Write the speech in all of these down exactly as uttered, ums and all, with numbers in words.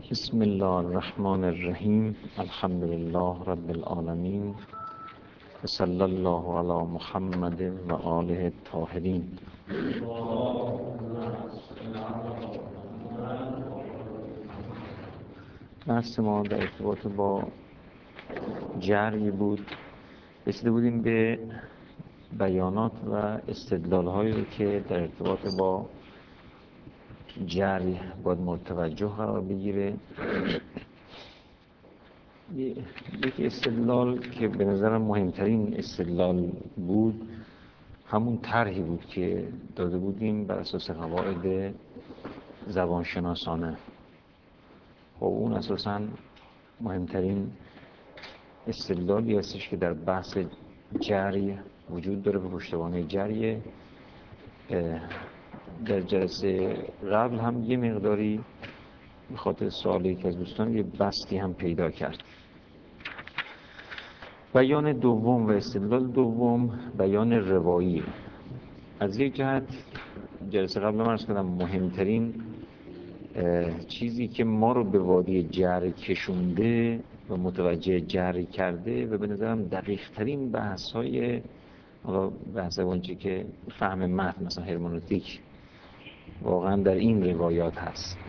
بسم الله الرحمن الرحیم. الحمد لله رب العالمین و صلی الله علی محمد و آله الطاهرین. بحث ما در ارتباط با جری بود. رسیده بودیم به بیانات و استدلال هایی که در ارتباط با جری باید متوجه قرار بگیره. یکی استدلال که به نظرم مهمترین استدلال بود همون طرحی بود که داده بودیم بر اساس قواعد زبانشناسانه. خب اون اساساً مهمترین استدلالی هستش که در بحث جری وجود داره به پشتوانه جریه. در جلسه قبل هم یه مقداری به خاطر سوالی که از دوستان یه بسطی هم پیدا کرد. بیان دوم و استدلال دوم بیان روایی. از یک جهت جلسه قبل من عرض کردم مهمترین چیزی که ما رو به وادی جری کشونده و متوجه جری کرده و به نظرم دقیق ترین بحث های بحث اونچه که فهم متن مثلا هرمنوتیک واقعا در این روایات هست.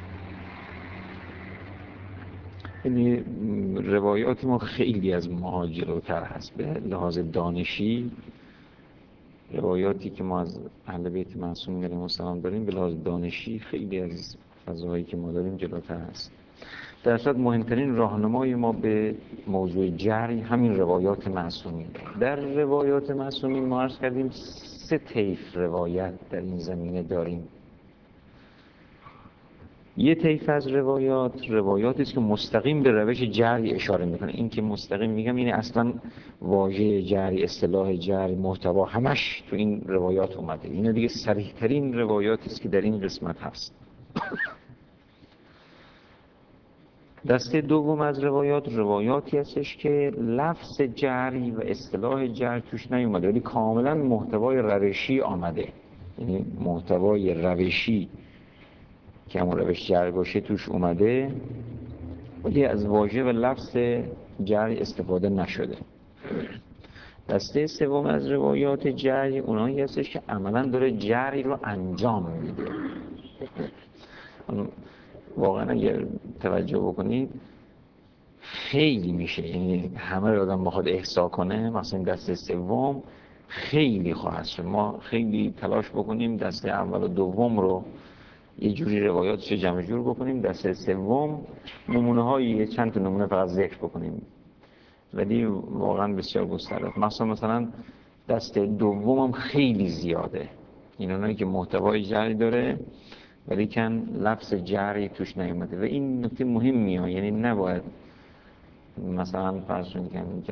یعنی روایات ما خیلی از ما جلوتر هست به لحاظ دانشی. روایاتی که ما از اهل بیت معصومین علیهم السلام داریم به لحاظ دانشی خیلی از فضاهایی که ما داریم جلوتر هست. در اصل مهمترین راهنمای ما به موضوع جری همین روایات معصومین. در روایات معصومین ما عرض کردیم سه طیف روایت در این زمینه داریم. یه طیف از روایات روایاتی است که مستقیم به روش جری اشاره میکنه. این که مستقیم میگم یعنی اصلا واژه جری، اصطلاح جری، محتوا همش تو این روایات اومده. اینا دیگه صریح ترین روایاتی است که در این قسمت هست. دسته دوم از روایات روایاتی هستش که لفظ جری و اصطلاح جری توش نیومده ولی کاملا محتوای روشی آمده. یعنی محتوای روشی که همون روش جری باشه توش اومده ولی از واژه و لفظ جری استفاده نشده. دسته سوم از روایات جری اونایی هستش که عملا داره جری رو انجام میده. واقعا اگر توجه بکنید خیلی میشه، یعنی همه رو آدم بخواد احصا کنه مثلا دسته سوم خیلی خواهد شد. ما خیلی تلاش بکنیم دسته اول و دوم رو یه جوری روایاتش جمع جور بکنیم، دسته سوم نمونه هایی چند تا نمونه فقط ذکر بکنیم ولی واقعا بسیار گسترده. مثلا مثلا دسته دوم هم خیلی زیاده، این اونایی که محتوای جری داره ولی کن لفظ جری توش نیومده و این نکته مهمیه. یعنی نباید مثلا فرض کنید که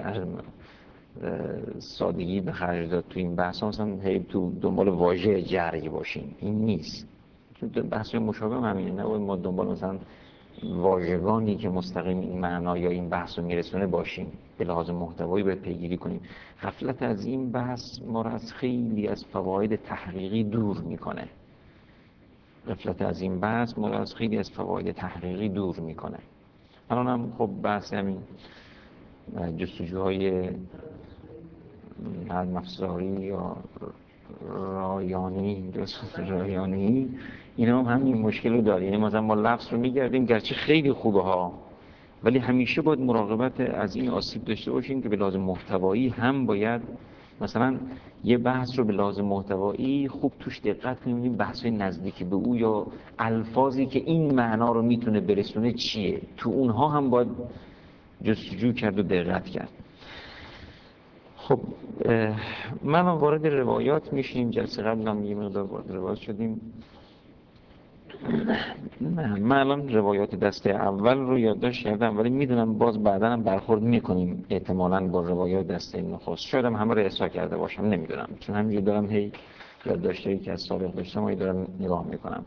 سادگی به خرج داد تو این بحث مثلا هی تو دنبال واژه جری باشیم، این نیست. بحث مشابه همینه، نباید ما دنبال مثلا واژگانی که مستقیم این معنا یا این بحث رو میرسونه باشیم. به لحاظ محتوایی باید پیگیری کنیم. غفلت از این بحث ما رو از خیلی از فواید تحقیقی دور میکنه. غفلت از این بحث ما رو از خیلی از فواید تحقیقی دور میکنه. الان هم خب بحث همین جستجوهای مفزاری یا رایانی جستجوی رایانی اینا هم همین مشکل رو داره. یعنی مثلا ما لفظ رو میگردیم گرچه خیلی خوبه ها ولی همیشه باید مراقبت از این آسیب داشته باشیم که به لحاظ محتوایی هم باید مثلا یه بحث رو به لحاظ محتوایی خوب توش دقت کنیم بحث‌های نزدیک به او یا الفاظی که این معنا رو میتونه برسونه چیه، تو اونها هم باید جستجو کرد و دقت کرد. خب من وارد روایات میشیم. جلسه قبل هم یه مقدار وارد روایات شدیم. نه من الان روایات دسته اول رو یادداشت کردم ولی میدونم باز بعدا هم برخورد میکنیم احتمالاً با روایات دسته نخست. شاید هم همه رو احصا کرده باشم، نمیدونم، چون همینجور دارم هی یادداشتایی که از سابق داشتم و دارم نگاه میکنم.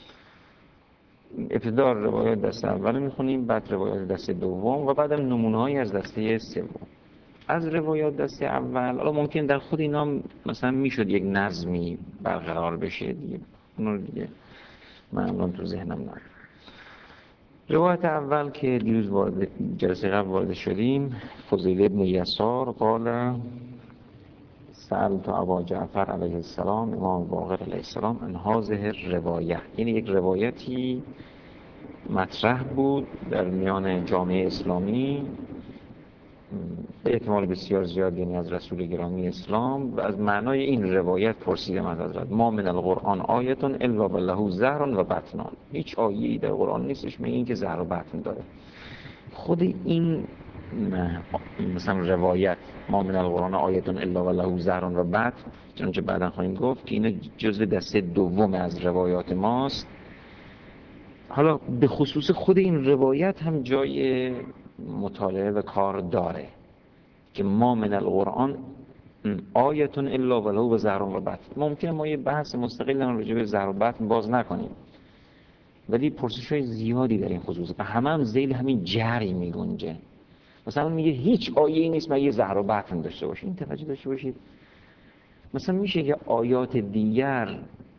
ابتدا روایات دسته اول میخونیم، بعد روایات دسته دوم و بعدم نمونه‌هایی از دسته سوم. از روایات دسته اول حالا ممکن در خود اینا مثلا میشد یک نظمی برقرار بشه دیگه، اون دیگه من الان تو ذهنم ندارم. روایت اول که دیروز وارد جلسه قبل وارد شدیم، فضیل ابن یسار قال سألت ابا جعفر علیه السلام امام باقر علیه السلام عن هذه روایت، یعنی یک روایتی مطرح بود در میان جامعه اسلامی به احتمال بسیار زیاد، یعنی از رسول گرامی اسلام، و از معنای این روایت پرسیدم از حضرت ما من القرآن آیت الا له ظهر و بطن، هیچ آیه‌ای در قرآن نیستش مگر اینکه ظهر و بطن داره. خود این مثلا روایت ما من القرآن آیت الا له ظهر و بطن، چنانچه بعدا خواهیم گفت که این جزء دسته دوم از روایات ماست. حالا به خصوص خود این روایت هم جای مطالعه و کار داره که ما من القرآن آیتون الا ولو ظهر و بطن. ممکنه ما یه بحث مستقل راجع به ظهر و بطن باز نکنیم، ولی پرسش‌های زیادی در این خصوص و همه هم ذیل همین جری میگنجه. مثلا میگه هیچ آیه‌ای نیست مگه ظهر و بطن داشته باشه. این توجه داشته باشید، مثلا میشه که آیات دیگر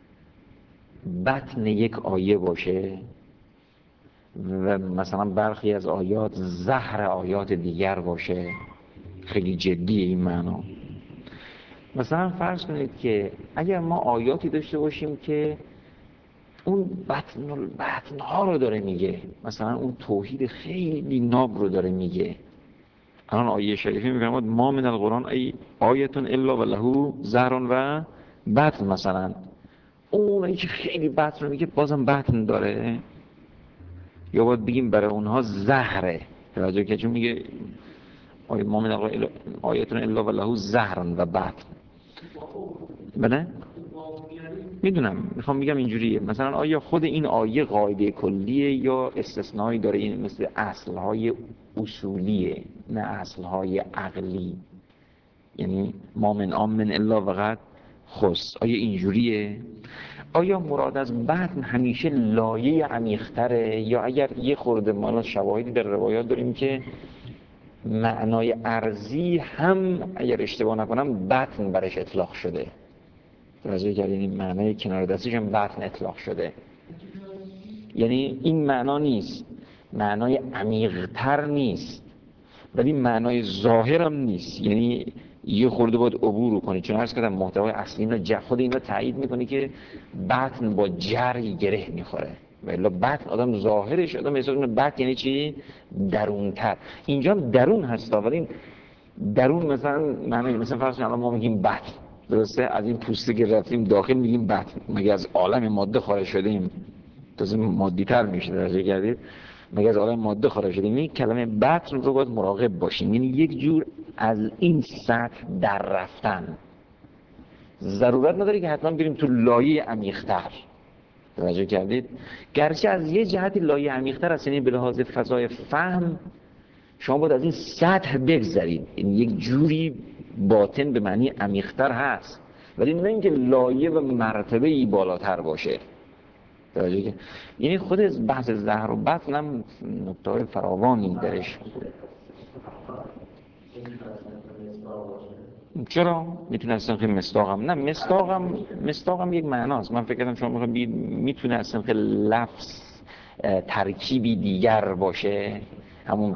بطن یک آیه باشه و مثلا برخی از آیات زهر آیات دیگر باشه. خیلی جدیه این معنا. مثلا فرض کنید که اگر ما آیاتی داشته باشیم که اون بطن البطن ها رو داره میگه، مثلا اون توحید خیلی ناب رو داره میگه. الان آیه شریفی میگه ما من القرآن ای آیتون الا و له ظهر و بطن، مثلا اون که خیلی بطن رو میگه بازم بطن داره، یا باید بگیم برای اونها زهره. توجه که چون میگه آیه ما من القرآن آیتون الا و له ظهر و بطن. بله؟ میدونم، میخوام بگم اینجوریه. مثلا آیا خود این آیه قاعده کلیه یا استثنایی داره؟ این مثل اصلهای اصولیه نه اصلهای عقلی، یعنی ما من آمن الا وقد خص. آیا اینجوریه؟ آیا مراد از بطن همیشه لایه عمیق‌تره، یا اگر یه خورده ما شواهدی در روایات داریم که معنای ارضی هم اگر اشتباه نکنم بطن برش اطلاق شده، توجه کردین؟ این معنای کنار دستش هم بطن اطلاق شده. یعنی این معنا نیست، معنای عمیق‌تر نیست، ولی معنای ظاهر هم نیست. یعنی یه خورده باید عبور کنی، چون عرض کردم محتوای اصلی اینا خود اینا تایید میکنه که بطن با جری گره میخوره، ولی بطن آدم ظاهرش آدم احساس میکنه بطن یعنی چی؟ درونتر. اینجا هم درون هست، ولی درون مثلا معنی مثلا فرض کنید الان ما میگیم بطن، درسته؟ از این پوسته که رفتیم داخل میگیم بطن، مگه از عالم ماده خارج شدیم؟ تازه مادی تر میشه، درجه کردید؟ مگه از عالم ماده خارج شدیم؟ این کلمه بطن رو باید مراقب باشیم، یعنی یک جور از این سطح در رفتن. ضرورت نداره که حتما بریم تو لایه عمیق‌تر، توجه کردید؟ گرچه از یه جهتی لایه عمیق‌تر است، یعنی به لحاظ فضای فهم شما باید از این سطح بگذرید، یعنی یک جوری باطن به معنی عمیق‌تر هست، ولی نه اینکه لایه و مرتبه‌ای بالاتر باشه. توجه، یعنی خود بحث زهر و بطن هم نکته‌های فراوانی درش. چرا؟ میتونه اصلا خیلی مصداقم نه مصداقم مصداقم یک معناست. من فکر کردم شما میخواید بگید میتونه اصلا خیلی لفظ ترکیبی دیگر باشه، همون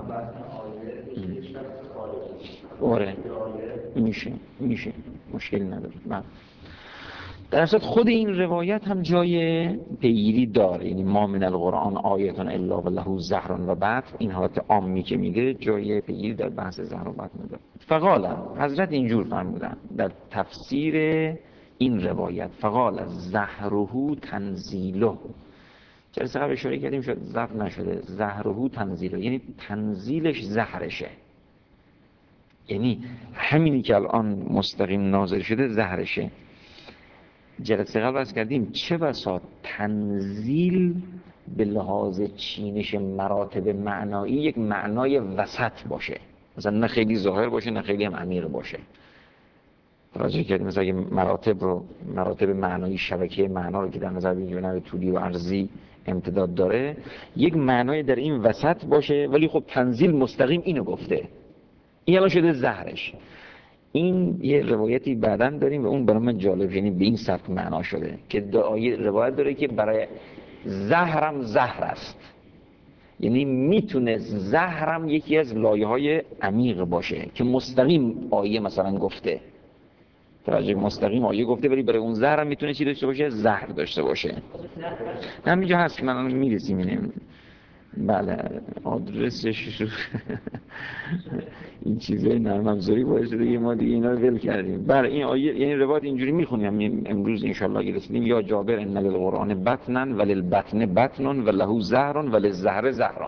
آره میشه میشه مشکلی نداره. من در اصل خود این روایت هم جای پیگیری داره، یعنی ما من القرآن آیتون الا و له ظهر و بطن، این حالت عامی که میگه جای پیگیری در بحث ظهر و بطن داره. فقال حضرت اینجور فرمودن در تفسیر این روایت، فقال زهره تنزیله. جلسه قبل اشاره کردیم شد ضبط نشده، زهره تنزیله یعنی تنزیلش زهرشه، یعنی همینی که الان مستقیم نازل شده زهرشه. جلسه قبل بحث کردیم چه بسا تنزیل به لحاظ چینش مراتب معنایی یک معنای وسط باشه، مثلا نه خیلی ظاهر باشه نه خیلی هم عمیق باشه. توجه کردیم مثلا مراتب رو مراتب معنایی شبکه معنا رو که در نظر بگیریم به نحو طولی و عرضی امتداد داره، یک معنای در این وسط باشه، ولی خب تنزیل مستقیم اینو گفته، این الان شده زهرش. این یه روایتی بعداً داریم و اون برای من جالب، یعنی به این سبک معنا شده که آیه روایت داره که برای زهرم زهر است، یعنی میتونه زهرم یکی از لایه‌های عمیق باشه که مستقیم آیه مثلا گفته، توجه، مستقیم آیه گفته ولی برای اون زهرم میتونه چی داشته باشه؟ زهر داشته باشه. همینجا هست که من میرسیم اینه. بله آدرسش رو این چیزای نرم افزاری باعث شده که ما دیگه اینا رو ول کردیم. بله این آیه یعنی روایت اینجوری میخونیم امروز ان شاء الله اگه رسیدیم، یا جابر ان للقرآن بطنا وللبطن بطن وله زهر وللزهر زهر.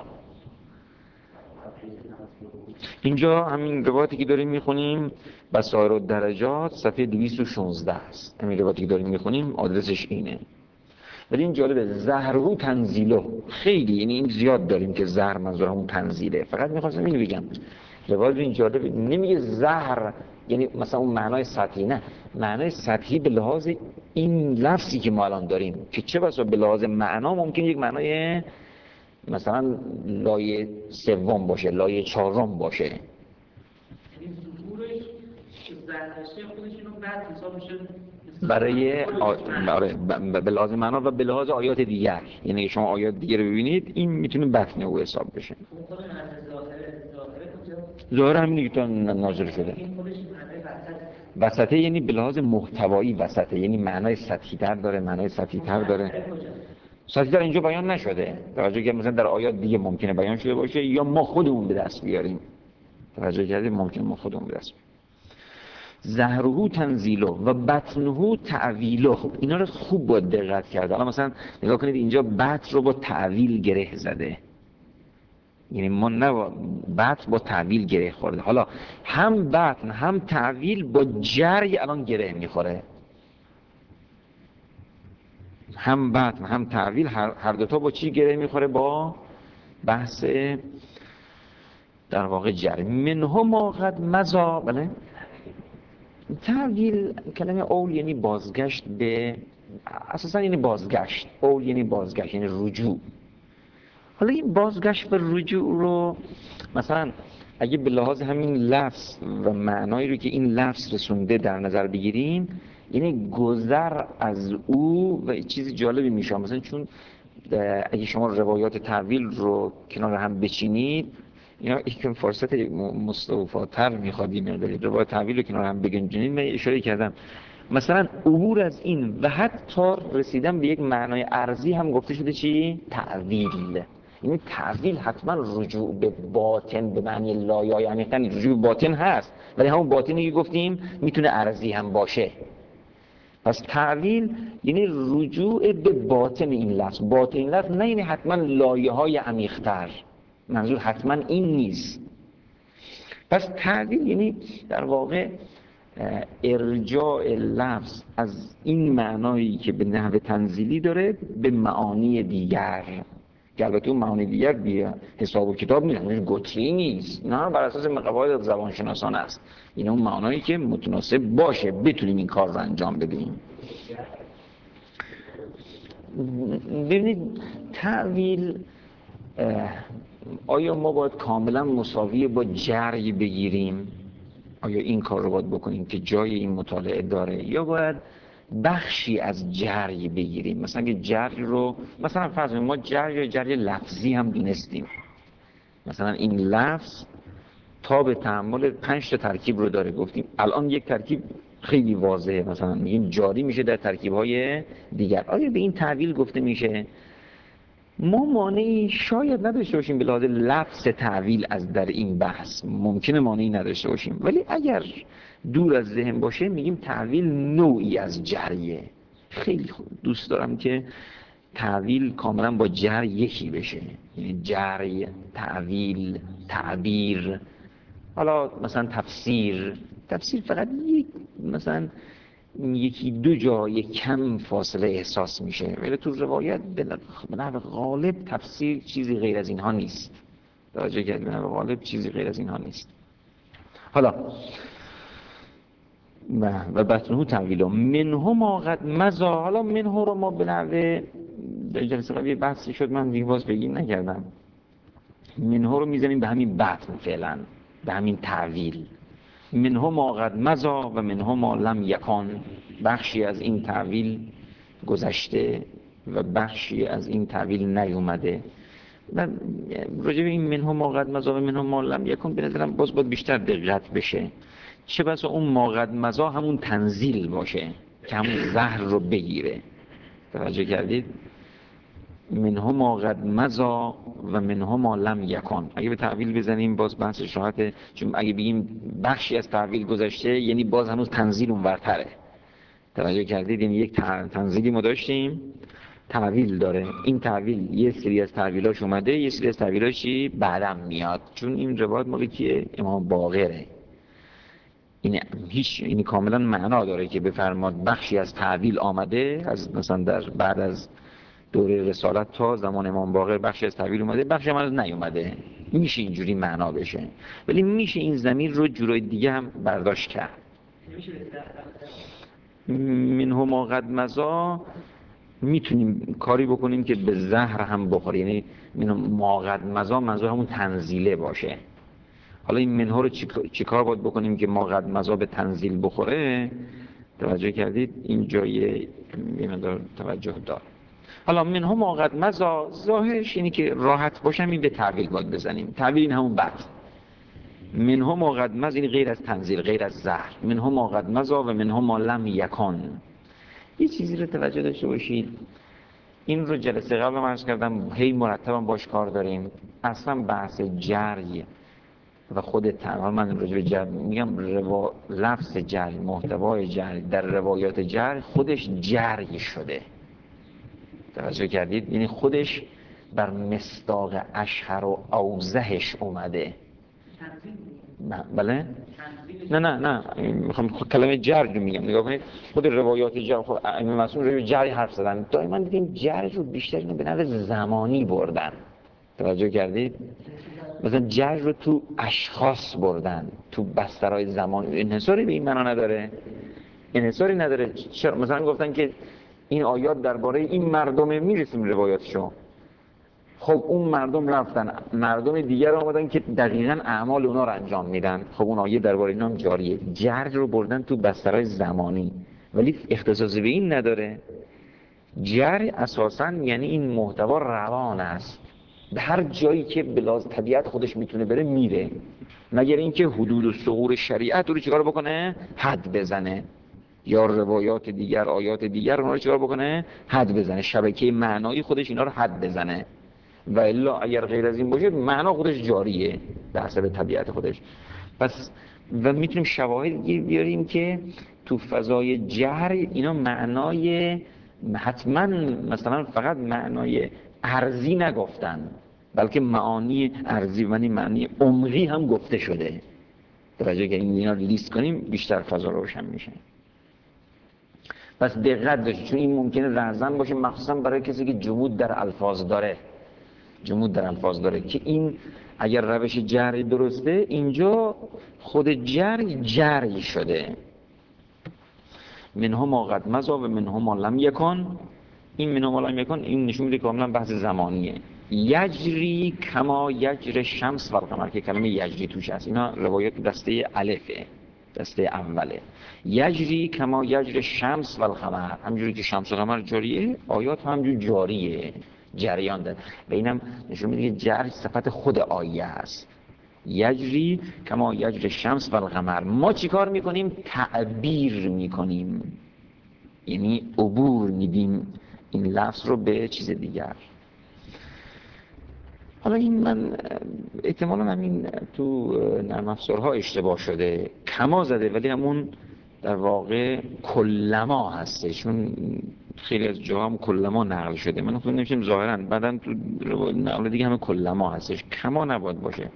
اینجا همین روایتی که داریم میخونیم بصائر الدرجات صفحه دویست و شانزده است. همین روایتی که داریم میخونیم آدرسش اینه. ولی این جالبه، زهرهو تنزیله، خیلی یعنی این زیاد داریم که زهر منظور همون تنزیله. فقط میخواستم اینو بگم روایت این جالبه، نمیگه زهر یعنی مثلا اون معنای سطحی، نه، معنای سطحی به لحاظ این لفظی که ما الان داریم که چه بسا به لحاظ معنا ممکن یک معنای مثلا لایه سوم باشه، لایه چهارم باشه. یعنی ظهورش زهرشه خودش اینو بعد حساب میشه برای آ... برای به لحاظ معنا و به لحاظ آیات دیگر. یعنی شما آیات دیگر رو ببینید این میتونه بطن او حساب بشه. ظاهر همینه که تا نازل شده. وسطه یعنی به لحاظ محتوایی وسطه، یعنی معنای سطحی تر داره، معنای سطحی تر داره. سطحی تر اینجا بیان نشده. توجه که مثلا در آیات دیگه ممکنه بیان شده باشه یا ما خودمون به دست بیاریم. توجه کردید ممکنه ما خودمون به دست بیاریم. زهرهو تنزیله و بطنهو تعویله. اینا رو خوب باید دقت کرد. حالا مثلا نگاه کنید اینجا بطن رو با تعویل گره زده، یعنی ما نه بطن با تعویل گره خورده. حالا هم بطن هم تعویل با جری الان گره میخوره، هم بطن هم تعویل هر, هر دوتا با چی گره میخوره؟ با بحث در واقع جری. منه ما قد مضی. بله، تعویل کلمه اول یعنی بازگشت به، اساسا یعنی بازگشت، اول یعنی بازگشت یعنی رجوع. حالا این بازگشت و رجوع رو مثلا اگه به لحاظ همین لفظ و معنایی رو که این لفظ رسونده در نظر بگیریم، یعنی گذر از او. و چیز جالبی میشه مثلا، چون اگه شما روایات تعویل رو کنار هم بچینید، اینا یکم فرصت مستوفاتر میخواد این مقداری روایات تعویل رو کنار هم بگنجونید. من اشاره کردم مثلا عبور از این و حتی رسیدن به یک معنای ارضی هم گفته شده چی؟ تعویل. یعنی تعویل حتما رجوع به باطن به معنی لایه‌های عمیق‌تر، رجوع به باطن هست، ولی همون باطنی که گفتیم میتونه ارضی هم باشه. پس تعویل یعنی رجوع به باطن این لفظ. باطن این لفظ نه یعنی حتما لایه‌های عمیق‌تر، منظور حتما این نیست. پس تعویل یعنی در واقع ارجاع لفظ از این معنایی که به نحو تنزیلی داره به معانی دیگر، که البته اون معانی دیگر بیا حساب و کتاب نیست، گتری نیست، نه، بر اساس قواعد زبانشناسان است. این اون معنایی که متناسب باشه بتونیم این کار رو انجام بدیم. ببینید تعویل آیا ما باید کاملا مساوی با جری بگیریم؟ آیا این کار رو باید بکنیم که جای این مطالعه داره، یا باید بخشی از جری بگیریم؟ مثلا که جری رو مثلا فرض کنیم ما جری یا جری لفظی هم دونستیم، مثلا این لفظ تا به تحمل پنج تا ترکیب رو داره، گفتیم الان یک ترکیب خیلی واضحه مثلا میگیم جاری میشه در ترکیب‌های دیگر. آیا به این تعویل گفته میشه؟ ما مانعی شاید نداشته باشیم به لحاظ لفظ تعویل از در این بحث، ممکنه مانعی نداشته باشیم، ولی اگر دور از ذهن باشه میگیم تعویل نوعی از جریه. خیلی دوست دارم که تعویل کاملا با جر یکی بشه، یعنی جری، تعویل، تعبیر. حالا مثلا تفسیر، تفسیر فقط یک مثلا یکی دو جا یک کم فاصله احساس میشه، ولی تو روایت به نحو غالب تفسیر چیزی غیر از اینها نیست. توجه کردید؟ به نحو غالب چیزی غیر از اینها نیست. حالا و بطنه تعویل منه ما قد مضی. حالا منه رو ما به نحو در جلسه قبلی بحثی شد، من دیگه باز بگیم نکردم. منه رو میزنیم به همین بطن، فعلا به همین تعویل. منه ما قد مضی و منه ما لم یکن. بخشی از این تعویل گذشته و بخشی از این تعویل نیومده. و راجع به این منها ما قد مضی و منها ما لم یکن به نظرم باز باید بیشتر دقت بشه. چه بسا اون ما قد مضی همون تنزیل باشه که همون زهر رو بگیره. توجه کردید؟ منها ما قد مضی و منها ما لم یکن. اگه به تعویل بزنیم باز بحثش راحته، چون اگه بگیم بخشی از تعویل گذشته یعنی باز هنوز تنزیل اونورتره. توجه کردید؟ یعنی یک تنزیلی ما داشتیم تعویل داره، این تعویل یه سری از تعویلاش اومده، یه سری از تعویلاش چی بعدم میاد، چون این روایت مال کیه؟ امام باقره. این هیچ این کاملا معنا داره که بفرماد بخشی از تعویل آمده از مثلا در بعد از دوره رسالت تا زمان امام باقر بخشی از تعویل اومده، بخشی هم از نیومده. میشه اینجوری معنا بشه، ولی میشه این ضمیر رو جورای دیگه هم برداشت کرد. منه ما قد مضی میتونیم کاری بکنیم که به زهر هم بخوره، یعنی ما قد مضی منظور همون تنزیله باشه. حالا این منها رو چی کار باید بکنیم که ما قد مضی به تنزیل بخوره؟ توجه کردید؟ این جای یه مقدار توجه دار. حالا منها ما قد مضی ظاهرش اینی که راحت باشم این به تعویل باید بزنیم. تعویل این همون بعد منها ما قد مضی، این غیر از تنزیل، غیر از زهر. منها ما قد مضی و منها ما لم یکن. یه چیزی رو توجه داشته باشید، این رو جلسه قبل عرض کردم، هی مرتبا باش کار داریم. اصلا بحث جری و خود تنها من راجع به جری میگم، روا... لفظ جری، محتوای جری در روایات جری خودش جری شده. توجه کردید؟ یعنی خودش بر مصداق اشهر و اوضحش اومده. بله؟ نه نه نه میخوام کلمه جرح رو میگم، نگاه کنید خود روایات جرح، خود امام معصوم روی جرح حرف زدن، دائما دیدیم جرح رو بیشتر اینو به نحو زمانی بردن. توجه کردید؟ مثلا جرح رو تو اشخاص بردن، تو بسترهای زمان. انحصاری به این معنا نداره، انحصاری نداره. چرا مثلا گفتن که این آیات درباره این مردم، میرسیم روایاتشو، خب اون مردم رفتن مردم دیگر آمدن که دقیقاً اعمال اونا رو انجام میدن، خب اون آیه درباره اینا هم جاریه. جرح رو بردن تو بسترهای زمانی، ولی اختصاصی به این نداره. جرح اساساً یعنی این محتوا روان است، به هر جایی که بلاز طبیعت خودش میتونه بره میره، مگر اینکه حدود و ثغور شریعت رو چیکار بکنه؟ حد بزنه، یا روایات دیگر، آیات دیگر اونا رو چیکار بکنه؟ حد بزنه، شبکه معنایی خودش اینا رو حد بزنه. و الا اگر غیر از این باشه معنا خودش جاریه به حسب طبیعت خودش. پس و میتونیم شواهدی بیاریم که تو فضای جهر اینا معنای حتما مثلا فقط معنای ارضی نگفتن، بلکه معانی ارضی و معنی عمقی هم گفته شده. درجه که اینا رو لیست کنیم بیشتر فضا روشن میشه. پس دقت داشت، چون این ممکنه رهزن باشه، مخصوصا برای کسی که جمود در الفاظ داره جمود در الفاظ داره که این اگر روش جری درسته، اینجا خود جری جری شده. منها ما قد مضی و منها ما لم یکن. این منها ما لم یکن این نشون میده کاملا بحث زمانیه. یجری کما یجر شمس و القمر که کلمه یجری توش هست، اینا روایات دسته الفه، دسته اوله. یجری کما یجر شمس و القمر، همجوری که شمس و قمر جاریه آیات همجور جاریه، جریان داره. و اینم نشون میده که جری صفت خود آیه است. یجری کما یجر شمس و القمر. ما چی کار میکنیم؟ تعبیر میکنیم، یعنی عبور میدیم این لفظ رو به چیز دیگر. حالا این من احتمالا همین تو نرم افزارها اشتباه شده، کما زده ولی همون در واقع کلما هسته، چون خیلی از جاها هم کلما نقل شده. من خود نمیشم ظاهرا بعدن تو نقل دیگه همه کلما هستش، کما نباید باشه.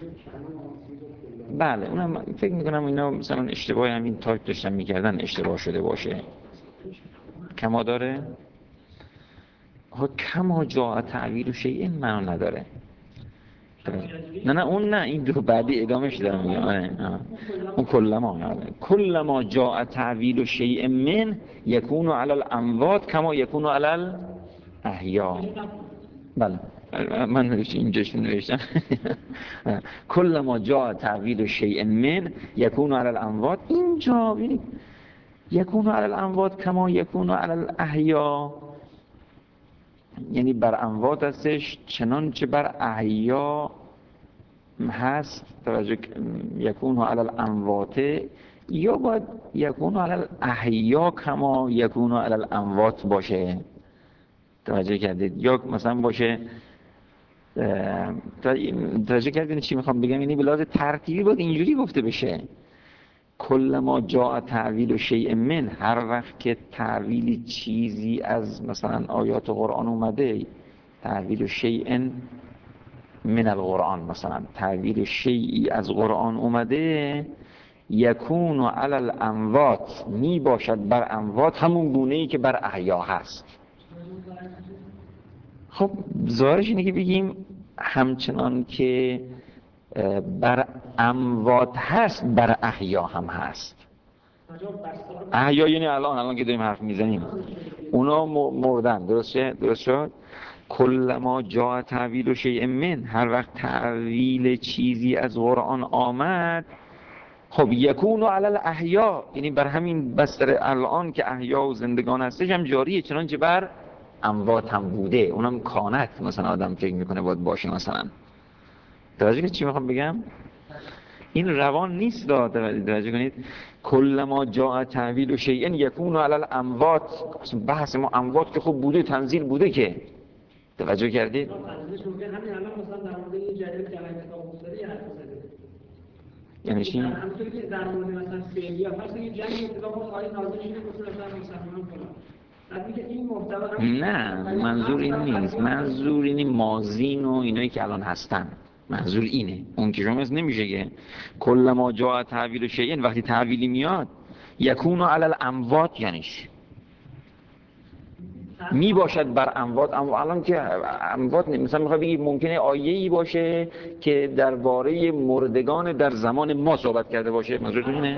بله اونم فکر میکنم اینا مثلا اشتباه همین تایپ داشتن میکردن اشتباه شده باشه. کما داره؟ ها کما جا تعویل و شیء معنا نداره. نه نه اون نه، این دو بعدی ادامهش دارم میگم. اون کلما کلما جاء تعویل شیء من یکون علی الاموات کما یکون علی الاحیا. بله من اینجاش نوشتم کلما جاء تعویل شیء من یکون علی الاموات. اینجا ببینید یکون علی الاموات کما یکون علی الاحیا، یعنی بر اموات هستش چنانچه بر احیا هست. توجه یکون علی الاموات، یا باید یکون علی الاحیا کما یکون علی الاموات باشه. توجه کردید؟ یا مثلا باشه توجه کردید چی میخوام بگم؟ یعنی به لحاظ ترتیبی باید اینجوری گفته بشه کل ما جاء تعویل و شیء من، هر وقت که تعویل چیزی از مثلا آیات قرآن اومده، تعویل و شیء من القرآن، مثلا تعویل شیئی از قرآن اومده، یکون علی الاموات، می باشد بر اموات همون گونه‌ای که بر احیا هست. خب ظاهرش اینه که بگیم همچنان که بر اموات هست بر احیا هم هست. احیا یعنی الان الان که داریم حرف میزنیم اونا مردن. درسته؟ درست شد؟ کل ما جاء تعویل شیء من، هر وقت تعویل چیزی از قرآن آمد، خب یکون علی الاحیا، یعنی بر همین بستر الان که احیا و زندگان هستش هم جاریه، چنانچه بر اموات هم بوده. اونم کانت مثلا آدم فکر میکنه باید باشه. مثلا توجه که چی میخوام بگم؟ این روان نیست. توجه کنید کل ما جاء تعویل شیء یکون علی الاموات، بحث ما اموات که خب بوده، تنزیل بوده که. توجه کردید؟ یعنی چی؟ همونطوری که در مورد مثلا فعلیه هست یه جنگی اتفاق افتاد، آیه نازل شده گفته مثلا مسلمانان فلان. بعد میگه این محتوا نه منظور این نیست، منظور اینی ماضین و اینایی که الان هستن، منظور اینه. اون که شما نمیشه که کل ما جاء تعویل شیء، وقتی تعویلی میاد یکون علی الاموات یعنی چی؟ می باشد بر اموات. اما الان که اموات مثلا میخواد بگی ممکنه آیه‌ای باشه که درباره مردگان در زمان ما صحبت کرده باشه. منظورتون اینه؟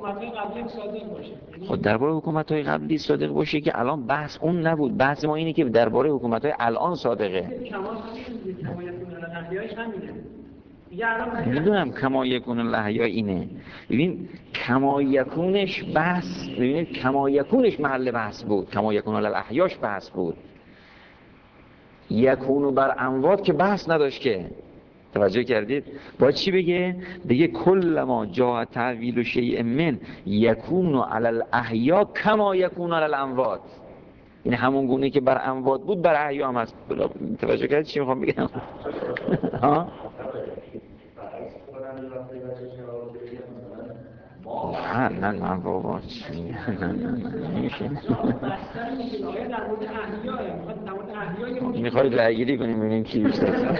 خب درباره حکومت‌های قبلی صادق باشه که الان بحث اون نبود. بحث ما اینه که درباره حکومت‌های الان صادقه. میدونم کما یکون الاحیا اینه. ببین کما یکونش بحث، ببینید کما یکونش محل بحث بود، کما یکون الاحیاش بحث بود. یکونو بر اموات که بحث نداشت که. توجه کردید؟ باید چی بگه؟ بگه کل ما جاء تعویل شیء من یکون علی الاحیا کما یکون علی الاموات، این همون گونه که بر اموات بود بر احیا هم هست. توجه کردید چی میخوام بگم؟ ها؟ نه نه نه بابا چی؟ نه نه نه نمیشه. میخواید رأیگیری کنیم ببینیم کی بیشتر.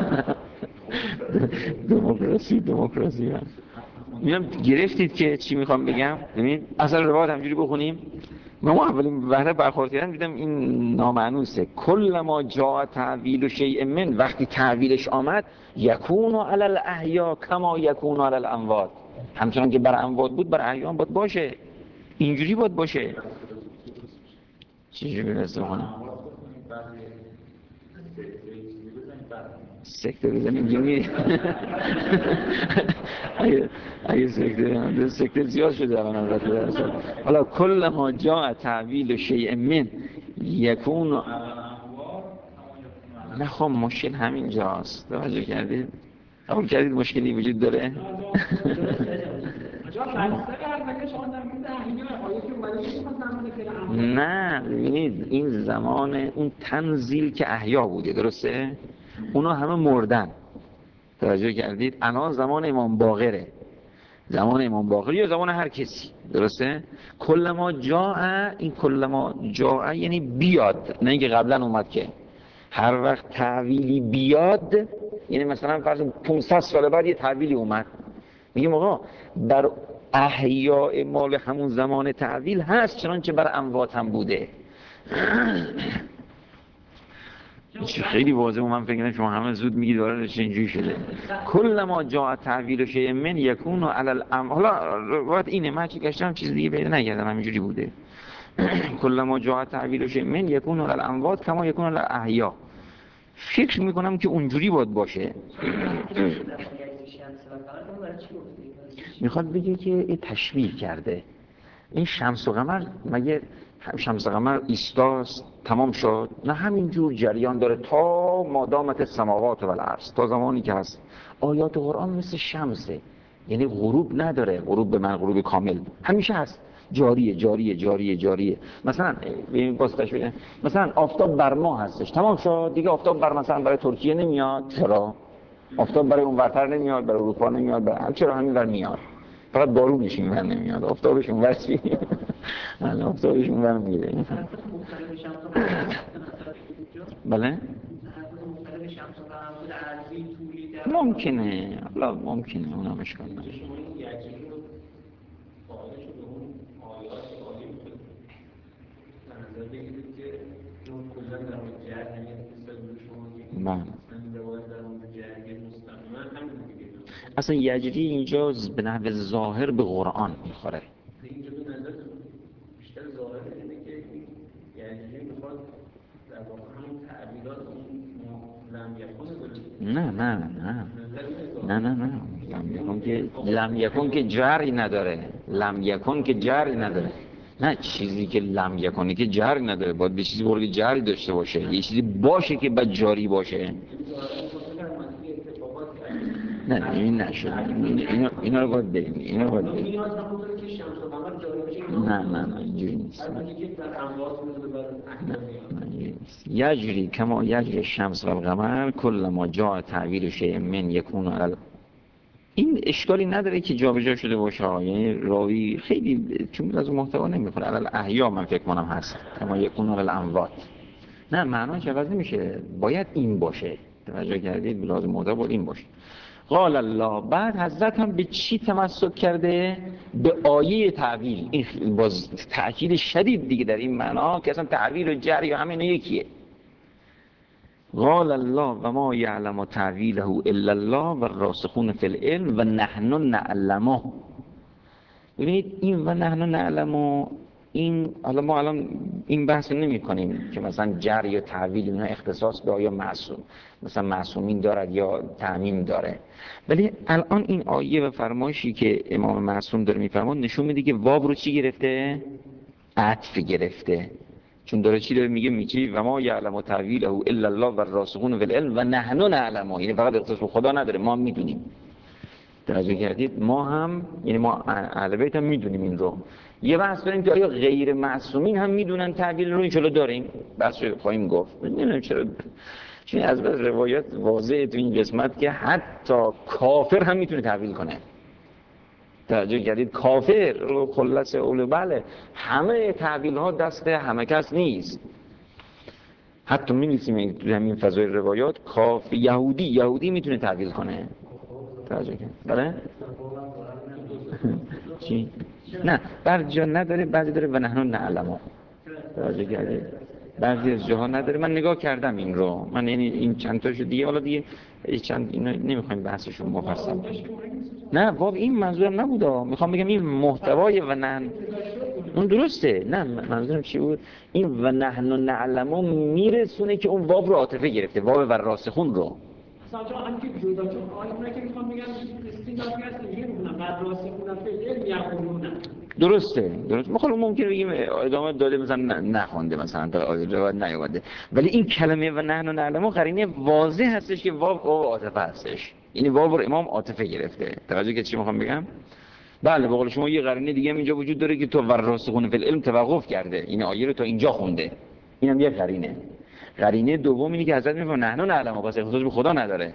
دموکراسی دموکراسی هست. میگم گرفتید که چی میخوام بگم؟ ببین اصلا روایت همجوری بخونیم. من اولین وهله برخورد کردم دیدم این نامعنوسه. کل ما جاء تعویل شیء من، وقتی تعویلش آمد یکون علی الاحیا کما یکون علی الاموات، همچنان که بر اموات بود بر احیا هم باید باشه. اینجوری باید باشه. چجوری رسه کنم؟ سکته بزنیم جمعی. اگه سکته بزنیم سکته زیاد شده الان البته. حالا کل ما جاء تعویل شیء من یکون، نه خب مشکل همین جاست. توجه کردید؟ قبول کردید مشکلی وجود داره؟ نه ببینید این زمان اون تنزیل که احیا بوده، درسته؟ اونا همه مردن. توجه کردید؟ الان زمان امام باقره، زمان امام باقر یا زمان هر کسی، درسته؟ کل ما جاء، این کل ما جاء یعنی بیاد، نه اینکه قبلا اومد که. هر وقت تعویلی بیاد، یعنی مثلا فرض پانصد سال بعد یه تعویلی اومد، میگیم آقا بر احیاء مال همون زمان تعویل هست چنانچه بر اموات هم بوده. خیلی واضحه. من فکر کنم شما همه زود میگید داره اینجوری شده. کل ما جاء تعویل شیء من یکون علی الاموات. حالا روایت اینه، من چه گشتم چیز دیگه پیدا نکردم، همینجوری بوده. کل ما جاء تعویل شیء من یکون علی الاموات کما یکون علی الاحیا. فکر میکنم که اونجوری باید باشه. میخواد بگه که این تشبیه کرده. این شمس و قمر مگه شمس قمر ایستاست تمام شد، نه همینجور جریان داره تا مادامت السماوات و الارض، تا زمانی که هست. آیات قرآن مثل شمسه، یعنی غروب نداره، غروب به من غروب کامل، همیشه هست، جاریه جاریه جاریه جاریه. مثلا ببین باز تشبیه، مثلا آفتاب بر ما هستش تمام شد دیگه، آفتاب بر مثلا برای ترکیه نمیاد، چرا؟ آفتاب برای اون ورتر نمیاد، برای اروپا نمیاد، برای چرا همین ور میاد؟ فقط بارونش این ور نمیاد، آفتابش اون ور چی؟ الان آفتابش اون ور میره. بله ممکنه، حالا ممکنه اونم اشکال نداره. بله اصلا یجری اینجا به نحو ظاهر به قرآن میخوره. اینجا به نظر بیشتر ظاهر اینه که یجری میخواد در واقع همون تعبیرات اون لم یکن. نه نه نه نه نه نه لم یکن که لم یکن که جری نداره، لم یکن که جری نداره. نه چیزی که لم یکنه که جری نداره، باید به چیزی بورد جری داشته باشه، یه چیزی باشه که بعد جاری باشه. نه این نشد، اینا اینا رو باید بریم، اینا رو باید بریم. نه نه نه اینجوری نیست. یجری کما یجری الشمس و القمر کل ما جاء تعبیر شیء من یکون علی. این اشکالی نداره که جابجا شده باشه، یعنی راوی خیلی چون از محتوا نمیخوره، علی الاحیا من فکر کنم هست کما یکون علی الاموات. نه معناش عوض نمیشه، باید این باشه، توجه کردید؟ لازم محتوا باید این باشه. قال الله. بعد حضرت هم به چی تمسک کرده؟ به آیه تعویل. این باز تأکید شدید دیگه در این معنا که اصلا تعویل و جری و همین یکیه. قال الله و ما یعلم تعویله الا الله و الراسخون فی العلم و نحن نعلمه. ببینید این و نحن نعلمه، این حالا ما الان این بحث نمی کنیم که مثلا جری و تعویل اینا اختصاص به آیا معصوم مثلا معصومین دارد یا تعمیم داره، ولی الان این آیه و فرمایشی که امام معصوم داره میفرماد نشون میده که واو رو چی گرفته؟ عطف گرفته، چون داره چی داره میگه؟ میگه و ما یعلم تعویله الا الله و الراسخون فی العلم و نحن نعلم، یعنی فقط اختصاص به خدا نداره، ما میدونیم. توجه کردید؟ ما هم یعنی ما اهل بیت هم میدونیم این رو. یه بحث داریم که آیا غیر معصومین هم میدونن تعبیر رو؟ اینشالا داریم بحث رو خواهیم گفت. نمیدونم چرا، چون از بعض روایات واضحه تو این قسمت که حتی کافر هم میتونه تعبیر کنه. توجه کردید؟ کافر رو خلاص اولو بله همه تعبیر ها دست همه کس نیست. حتی می‌نویسیم تو همین فضای روایات کافر یهودی یهودی میتونه تعبیر کنه. توجه کردید؟ بله؟ چی؟ نه بعضی جا نداره، بعضی داره و نحن نعلم. توجه کردید؟ بعضی از جاها نداره. من نگاه کردم این رو، من یعنی این چند تاشو دیگه حالا دیگه چند اینا نمیخوایم بحثشو مفصل بشه. نه باب این منظورم نبوده، میخوام بگم این محتوای و نحن اون درسته. نه منظورم چی بود؟ این و نحن نعلم میرسونه که اون واو رو عاطفه گرفته، واو و راسخون رو. ساجا هم که جدا چون آیه که میخوام بگم استیلاتی هست اینجوری میگم بعد راسخون فعل یقولون. درسته درست. ما خب ممکنه بگیم ادامه داده مثلا نخونده مثلا تا آیه روایت نیومده، ولی این کلمه و نحن نعلم قرینه واضح هستش که واو واو عاطفه هستش، یعنی واو رو امام عاطفه گرفته. توجه که چی میخوام بگم؟ بله به قول شما یه قرینه دیگه هم اینجا وجود داره که تو وراسخون فی العلم توقف کرده، این آیه رو تا اینجا خونده، اینم یه قرینه. قرینه دوم اینه که حضرت میفرمایند نحن نعلم، پس اختصاص به خدا نداره.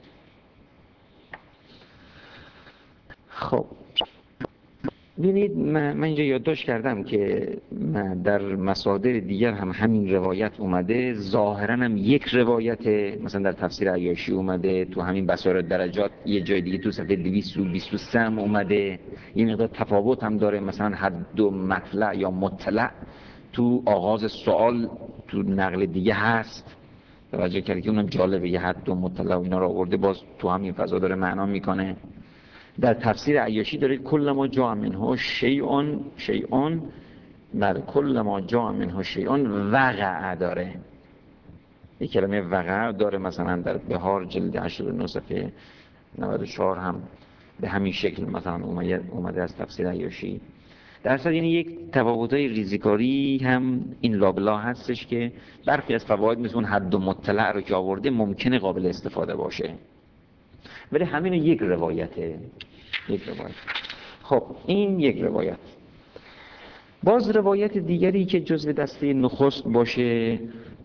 خب ببینید من, من اینجا یادداشت کردم که در مصادر دیگر هم همین روایت اومده، ظاهرا هم یک روایت، مثلا در تفسیر عیاشی اومده، تو همین بصائر درجات یه جای دیگه تو صفحه دویست و بیست و سه هم اومده، یه مقدار تفاوت هم داره، مثلا حد و مطلع یا مطلع تو آغاز سوال تو نقل دیگه هست. توجه کردید که اونم جالبه، یه حد و مطلع و اینا رو آورده، باز تو همین فضا داره معنا میکنه. در تفسیر عیاشی داره کل ما جاء منه شیء شیء، بر کل ما جاء منه شیء وقع داره، یک کلمه وقع داره، مثلا در بهار جلد هشتاد و نه صفحه نود و چهار هم به همین شکل مثلا اومده, اومده از تفسیر عیاشی. در اصل یعنی یک تفاوت‌های ریزیکاری هم این لابلا هستش که برخی از فواید مثل اون حد و مطلع رو که آورده ممکنه قابل استفاده باشه، ولی همین یک روایته. یک روایت. خب این یک روایت. باز روایت دیگری که جزو دسته نخست باشه،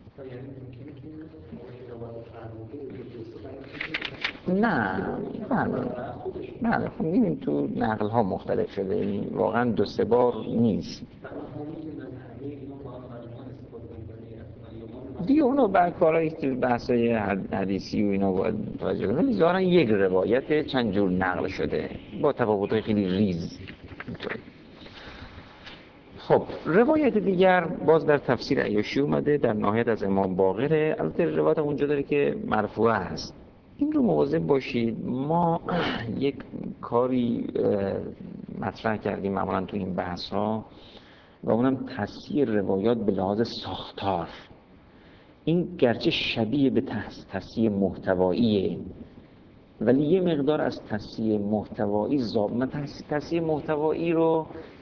نه بله بله خب می‌بینیم تو نقل ها مختلف شده، یعنی واقعا دو سه بار نیست دیگه. اونو بر کارهای تو بحثای حدیثی و اینا باید توجه کنیم. ظاهرا یک روایت چند جور نقل شده با تفاوت‌های خیلی ریز. خب روایت دیگر باز در تفسیر عیاشی اومده، در نهایت از امام باقره. البته روایت اونجا داره که مرفوعه هست. این رو مواظب باشید. ما یک کاری مطرح کردیم معمولا تو این بحث ها و اونم تصحیح روایات به لحاظ ساختار. این گرچه شبیه به تصحیح محتواییه، ولی یه مقدار از تصحیح محتوایی زاب. من تصحیح محتوایی رو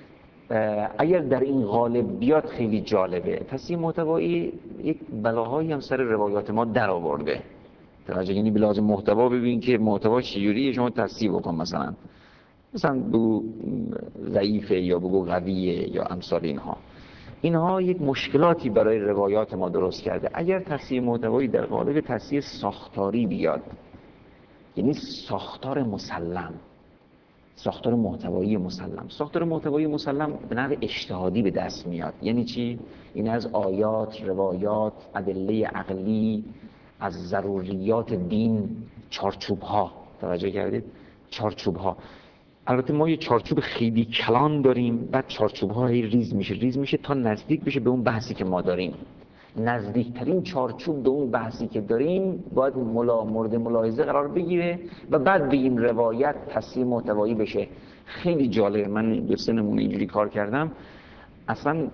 اگر در این قالب بیاد خیلی جالبه. تصحیح محتوایی یک بلاهایی هم سر روایات ما در آورده. توجه، یعنی به لحاظ محتوا ببین که محتوا چجوریه، شما تصحیح بکن، مثلا مثلا بگو ضعیفه یا بگو قویه یا امثال اینها. اینها یک مشکلاتی برای روایات ما درست کرده. اگر تصحیح محتوایی در قالب تصحیح ساختاری بیاد، یعنی ساختار مسلم، ساختار محتوایی مسلم. ساختار محتوایی مسلم به نحو اجتهادی به دست میاد. یعنی چی؟ این از آیات، روایات، ادله عقلی، از ضروریات دین، چارچوب ها. توجه کردید؟ چارچوب ها. البته ما یه چارچوب خیلی کلان داریم، بعد چارچوب ها ریز میشه ریز میشه تا نزدیک بشه به اون بحثی که ما داریم. نزدیکترین چارچوب به اون بحثی که داریم باید ملا مورد ملاحظه قرار بگیره و بعد به این روایت تصحیح محتوایی بشه. خیلی جالبه. من دو سه نمونه اینجوری کار کردم. اصلا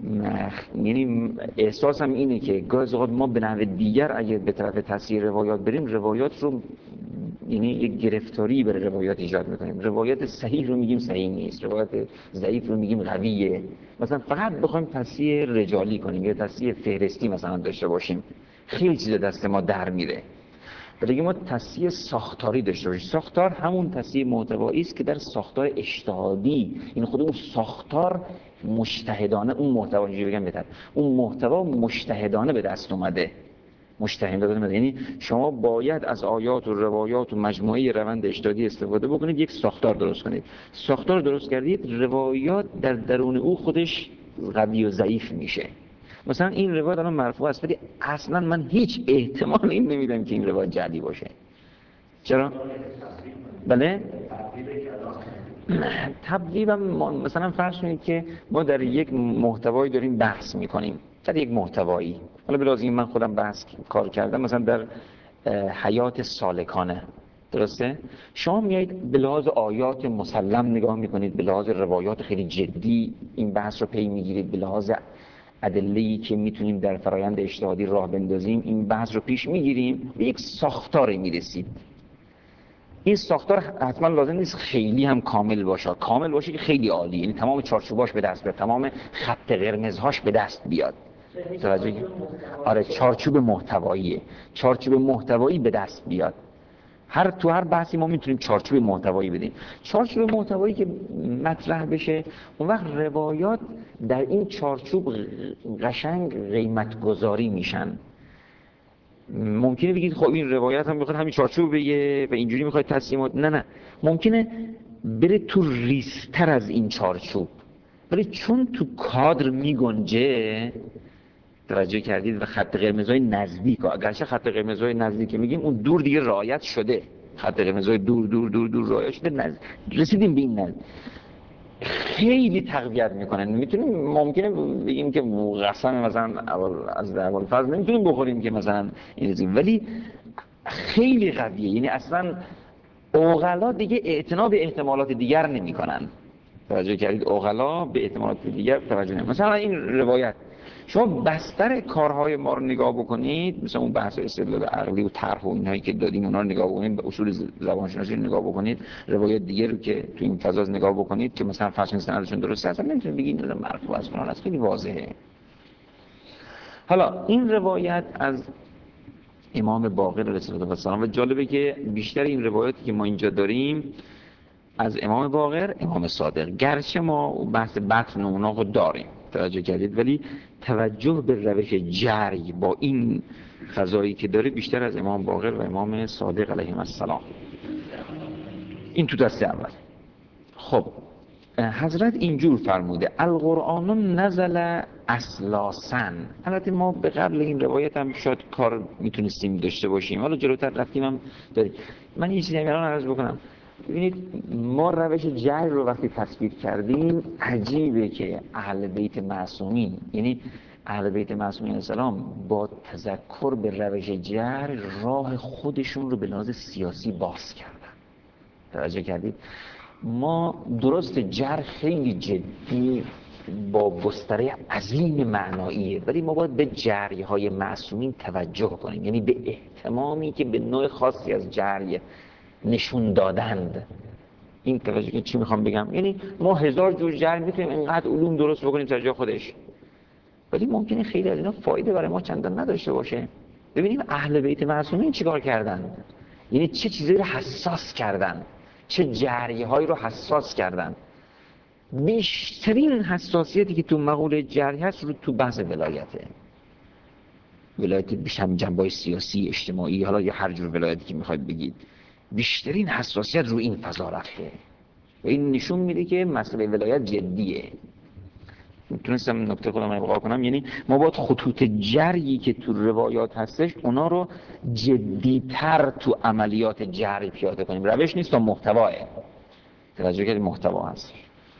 یعنی احساسم اینه که گاهی اوقات ما به نحو دیگر اگه به طرف تصحیح روایات بریم، روایات رو یعنی یک گرفتاری برای روایات ایجاد میکنیم. روایت صحیح رو میگیم صحیح نیست، روایت ضعیف رو میگیم قویه. مثلا فقط بخوایم تصحیح رجالی کنیم یا تصحیح فهرستی مثلا داشته باشیم، خیلی چیز دست ما در میره. ولی ما تصحیح ساختاری داشته باشیم. ساختار همون تصحیح محتوایی است که در ساختار اجتهادی، این خود اون ساختار مجتهدانه، اون محتوا اینجوری بگم بهتر، اون محتوا مجتهدانه به دست اومده. مجتهدانه، یعنی شما باید از آیات و روایات و مجموعه روند اجتهادی استفاده بکنید، یک ساختار درست کنید. ساختار درست کردید، روایات در درون او خودش قوی و ضعیف میشه. مثلا این روایت الان مرفوع است، ولی اصلا من هیچ احتمال این نمیدم که این روایت جعلی باشه. چرا؟ بله؟ تبلیغ مثلا فرض کنید که ما در یک محتوایی داریم بحث میکنیم، در یک محتوایی، حالا بلازم من خودم بحث کار کردم مثلا در حیات سالکانه، درسته؟ شما میایید به لحاظ آیات مسلم نگاه میکنید، به لحاظ روایات خیلی جدی این بحث رو پی میگیرید، به لحاظ ادله‌ای که میتونیم در فرایند اجتهادی راه بندازیم این بحث رو پیش میگیریم، به یک ساختاری میرسید. این ساختار حتما لازم نیست خیلی هم کامل باشه، کامل باشه که خیلی عالی، یعنی تمام چارچوباش به دست بیاد، تمام خط قرمزهاش به دست بیاد. توجه؟ آره، چارچوب محتواییه، چارچوب محتوایی به دست بیاد. هر تو هر بحثی ما میتونیم چارچوب محتوایی بدیم. چارچوب محتوایی که مطرح بشه، اون وقت روایات در این چارچوب قشنگ قیمت گذاری میشن. ممکنه بگید خب این روایت هم میخواد همین چارچوب بگه و اینجوری میخواد تصمیمات، نه نه، ممکنه بره تو ریزتر از این چارچوب، ولی چون تو کادر میگنجه، توجه کردید، و خط قرمزهای نزدیک، اگرچه خط قرمزهای نزدیک میگیم اون دور دیگه رعایت شده، خط قرمزهای دور دور دور دور رعایت شده، نزد... رسیدیم به این نزد. خیلی تقویت میکنن. میتونیم ممکنه بگیم که قسم مثلا اول از اول فرض نمیتونیم بخوریم که مثلا این، ولی خیلی قویه، یعنی اصلا عقلا دیگه اعتنا به احتمالات دیگر نمیکنن. توجه کردید؟ عقلا به احتمالات دیگر توجه نمیکنن. مثلا این روایت شما بستر کارهای ما رو نگاه بکنید، مثلا اون بحث استدلال عقلی و طرح و اینایی که دادیم اونا رو نگاه بکنید، به اصول زبانشناسی رو نگاه بکنید، روایت دیگه رو که تو این فضا نگاه بکنید که مثلا فرض کنید سندشون درسته، اصلا نمیتونید بگید این مرفوع از فلان است، خیلی واضحه. حالا این روایت از امام باقر علیه السلام و جالبه که بیشتر این روایاتی که ما اینجا داریم از امام باقر، امام صادق، گرچه ما بحث بطن اونا رو داریم توجه کردید، ولی توجه به روش جری با این خزایی که داره بیشتر از امام باقر و امام صادق علیهم السلام. این تو دسته اول. خب حضرت اینجور فرموده القرآن نزل اسلاسن. البته ما به قبل این روایت هم شاید کار میتونستیم داشته باشیم، حالا جلوتر رفتیم هم داریم. من یه چیزی هم الان عرض بکنم. ببینید ما روش جری رو وقتی تصویر کردیم، عجیبه که اهل بیت معصومین، یعنی اهل بیت معصومین السلام، با تذکر به روش جری راه خودشون رو به لحاظ سیاسی باز کردن. توجه کردید؟ ما درست جر خیلی جدی با گستره عظیم معناییه، ولی ما باید به جری های معصومین توجه کنیم، یعنی به اهتمامی که به نوع خاصی از جری نشون دادند. این توجه که چی میخوام بگم، یعنی ما هزار جور جر میتونیم اینقدر علوم درست بکنیم تا جای خودش، ولی ممکنه خیلی از اینا فایده برای ما چندان نداشته باشه. ببینیم اهل بیت معصومین چیکار کردن، یعنی چه چیزایی رو حساس کردن، چه جری‌هایی رو حساس کردن. بیشترین حساسیتی که تو مقوله جری هست رو تو بحث ولایته، ولایت بیشتر جنبه‌های سیاسی، اجتماعی، حالا یا هر جور ولایتی که میخواید بگید، بیشترین حساسیت رو این فضا رفته و این نشون میده که مسئله ولایت جدیه. میتونستم نکته خودم ابقا کنم، یعنی ما باید خطوط جری که تو روایات هستش اونا رو جدیتر تو عملیات جری پیاده کنیم. روش نیست تا محتواه، توجه کنید محتوا هست.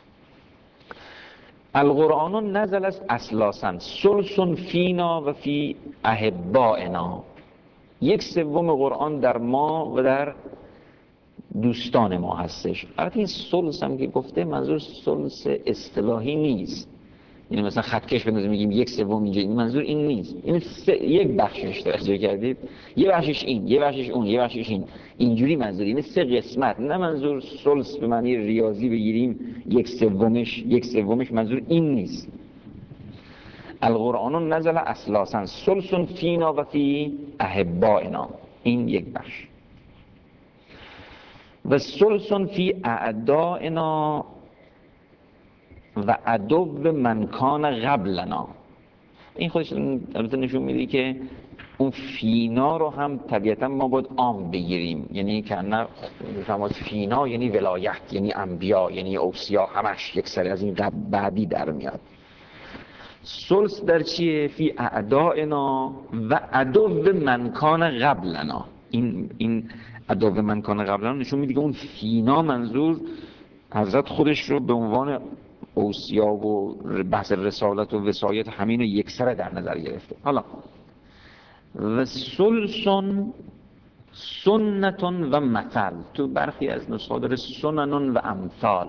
القرآن نزل از اسلاسن ثلث فینا و فی احبائنا. یک سوم قرآن در ما و در دوستان ما هستش. البته این ثلث هم که گفته منظور ثلث اصطلاحی نیست، یعنی مثلا خطکش بندازیم میگیم یک سوم اینجا، این منظور این نیست، این سه... یک بخشش توجه کردید، یه بخشش این، یه بخشش اون، یه بخشش این، اینجوری منظور، این سه قسمت، نه منظور ثلث به معنی ریاضی بگیریم یک سومش یک سومش، منظور این نیست. القرآن نزل اسلاسا ثلث فینا و فی احبائنا، این یک بخش، و ثلث فی اعدائنا و عدو من کان قبلنا. این خودش البته نشون میده که اون فینا رو هم طبیعتا ما باید عام بگیریم، یعنی که نه فهمات فینا یعنی ولایت، یعنی انبیا، یعنی اوصیا، همش یک سری از این بعدی در میاد. ثلث در چیه؟ فی اعدائنا و عدو من کان قبلنا. این این عدو من کان قبلنا نشون میده که اون فینا منظور حضرت خودش رو به عنوان اوصیا و بحث رسالت و وصایت همین رو یکسره در نظر گرفته. حالا و سلسون سنتون و مثل، تو برخی از نسخه داره سننون و امثال.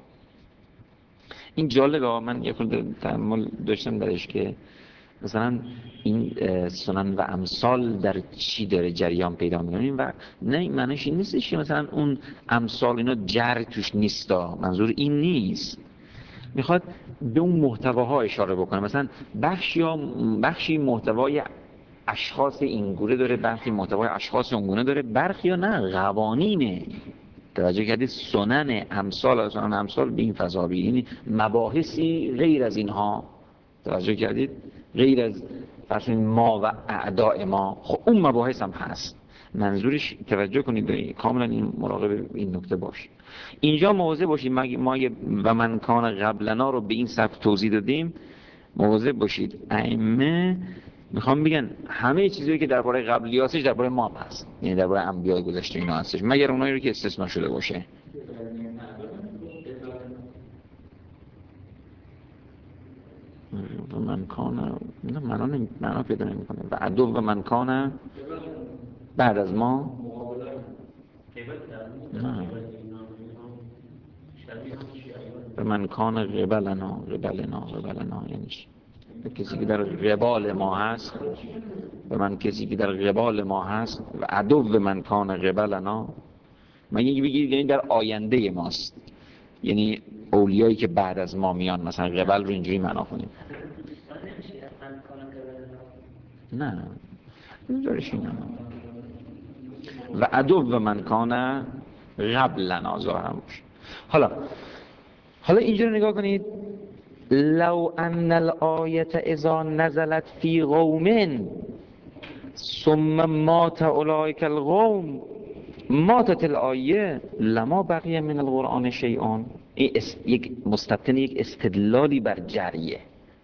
این جالبه، من یه خورده تأمل داشتم درش که مثلا این سنن و امثال در چی داره جریان پیدا می‌کنیم و نه این معنیش این نیستش که مثلا اون امثال اینا جر توش نیستا، منظور این نیست، میخواد به اون محتواها اشاره بکنه. مثلا بخشی ها بخشی محتوای اشخاص اینگونه داره، بخشی محتوای اشخاص اونگونه داره، برخی ها نه قوانینه. توجه کردید؟ سنن امثال، سنن امثال به این فضا بگیرید، یعنی مباحثی غیر از اینها، توجه کردید؟ غیر از فرض ما و اعداء ما، خب اون مباحث هم هست. منظورش توجه کنید به کاملا این مراقب این نکته باشید. اینجا مواظب باشید، ما و من کان قبلنا رو به این سبک توضیح دادیم، مواظب باشید. ائمه میخوام بگن همه چیزی که درباره قبلی هستش درباره ما هم هست، یعنی درباره انبیاء گذشته اینا هستش، مگر اونایی رو که استثناء شده باشه. و من کان نه معنا نمی معنا پیدا نمیکنه. و عدو و من کان بعد از ما نه و من کان قبلنا قبلنا قبلنا یعنی چی؟ به کسی که در قبال ما هست، به من کسی که در قبال ما هست و عدو من کان قبلنا، من یکی بگید یعنی در آینده ماست، یعنی اولیایی که بعد از ما میان، مثلا قبل رو اینجوری معنا کنیم. نه اینجوریش نه. و عدو من کان قبلنا ظاهرا باشه. حالا حالا اینجا رو نگاه کنید، لو ان الآیه اذا نزلت فی قوم ثم مات اولئک القوم ماتت الآیه لما بقی من القرآن شیئا. این یک مستبطن یک استدلالی بر جریه.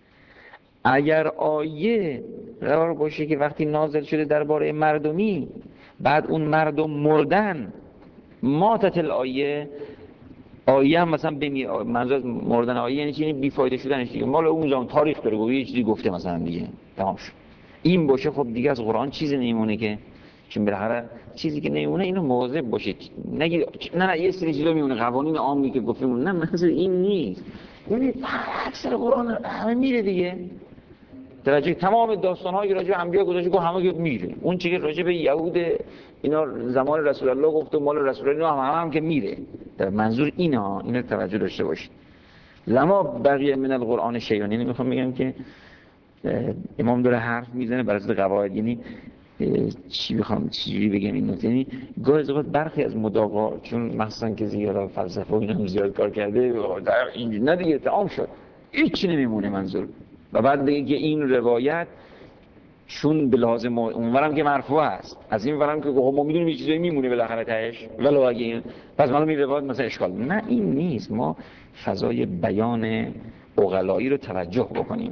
اگر آیه قرار باشه که وقتی نازل شده درباره مردمی، بعد اون مردم مردن، ماتت الآیه، آیه هم مثلا بمیره، منظور مردن آیه یعنی چی؟ یعنی بیفایده شدنش دیگه، مال اون زمان تاریخ داره گفت یه چیزی گفته مثلا دیگه تمام شد. این باشه خب دیگه از قرآن چیزی نمیمونه که، چون بالاخره چیزی که نمیمونه اینو مواظب باشید نگید نه نه یه سری چیزا میمونه، قوانین عامی که گفتیم، نه منظور این نیست. یعنی اکثر قرآن همه میره دیگه. درجه تمام داستان‌های راجع به انبیا گذاشته که همه میره. اون چیزی که راجع به یهود اینا زمان رسول الله گفت و مال رسول الله هم هم, هم که میره. در منظور اینا اینو توجه داشته باشید. لما بقیه من القرآن شیئا، یعنی میخوام بگم که امام داره حرف میزنه بر اساس قواعد، یعنی چی بخوام چجوری بگم این نکته، یعنی گاهی اوقات برخی از مدعا چون مثلا که زیاد فلسفه و اینا زیاد کار کرده در اینجوری نه دیگه تمام شد هیچ نمیمونه منظور. و بعد دیگه که این روایت چون به لازم اونورم که مرفوع است، از این ورم که ما میدونیم یه چیزایی میمونه بالاخره تهش ولو اگه این پس معلومه این روایت مثلا اشکال، نه این نیست. ما فضای بیان عقلایی رو توجه بکنیم.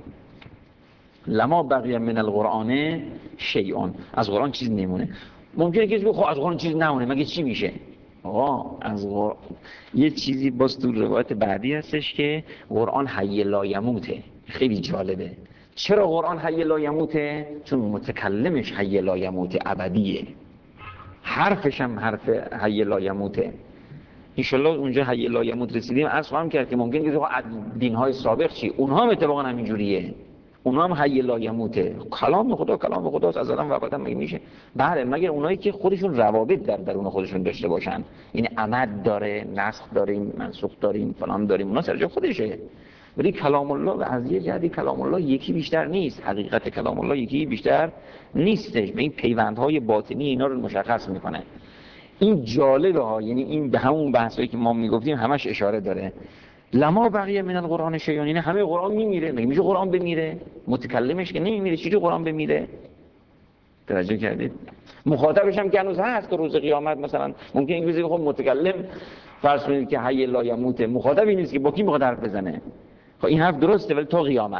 لما بقیه من القرآن شیئا، از قرآن چیز نمونه. ممکنه کسی بگه خب از قرآن چیز نمونه مگه چی میشه؟ آقا از قرآن یه چیزی باز تو روایت بعدی هستش که قرآن حی لا یموته. خیلی جالبه. چرا قرآن حی لا یموته؟ چون متکلمش حی لا یموته، ابدیه. حرفش هم حرف حی لا یموته. انشالله اونجا حی لا یموت رسیدیم. عرض خواهم کرد که ممکن که دین‌های سابق چی؟ اونها هم اتفاقا همینجوریه. اونها هم حی لا یموته. کلام خدا کلام خداست از آدم و ابدا مگه میشه؟ بله مگر اونایی که خودشون روابط در درون خودشون داشته باشن. این عمد داره، نسخ داریم، منسوخ داریم، فلان داریم، اونا سر جای خودشه. ولی کلام الله از یه جهتی کلام الله یکی بیشتر نیست. حقیقت کلام الله یکی بیشتر نیستش. به این پیوندهای باطنی اینا رو مشخص میکنه. این جالبه ها، یعنی این به همون بحثایی که ما میگفتیم همش اشاره داره. لما بقیه من القرآن شیئا، یعنی همه قرآن میمیره. مگه میشه قرآن بمیره؟ متکلمش که نمیمیره، چجوری قرآن بمیره؟ توجه کردید؟ مخاطبش هم که هنوز هست که روز قیامت مثلا ممکن این چیزی خب متکلم فرض کنید که حی لا یموت، مخاطبی نیست که با کی میخواد حرف بزنه. خب این حرف درسته ولی تا قیامت،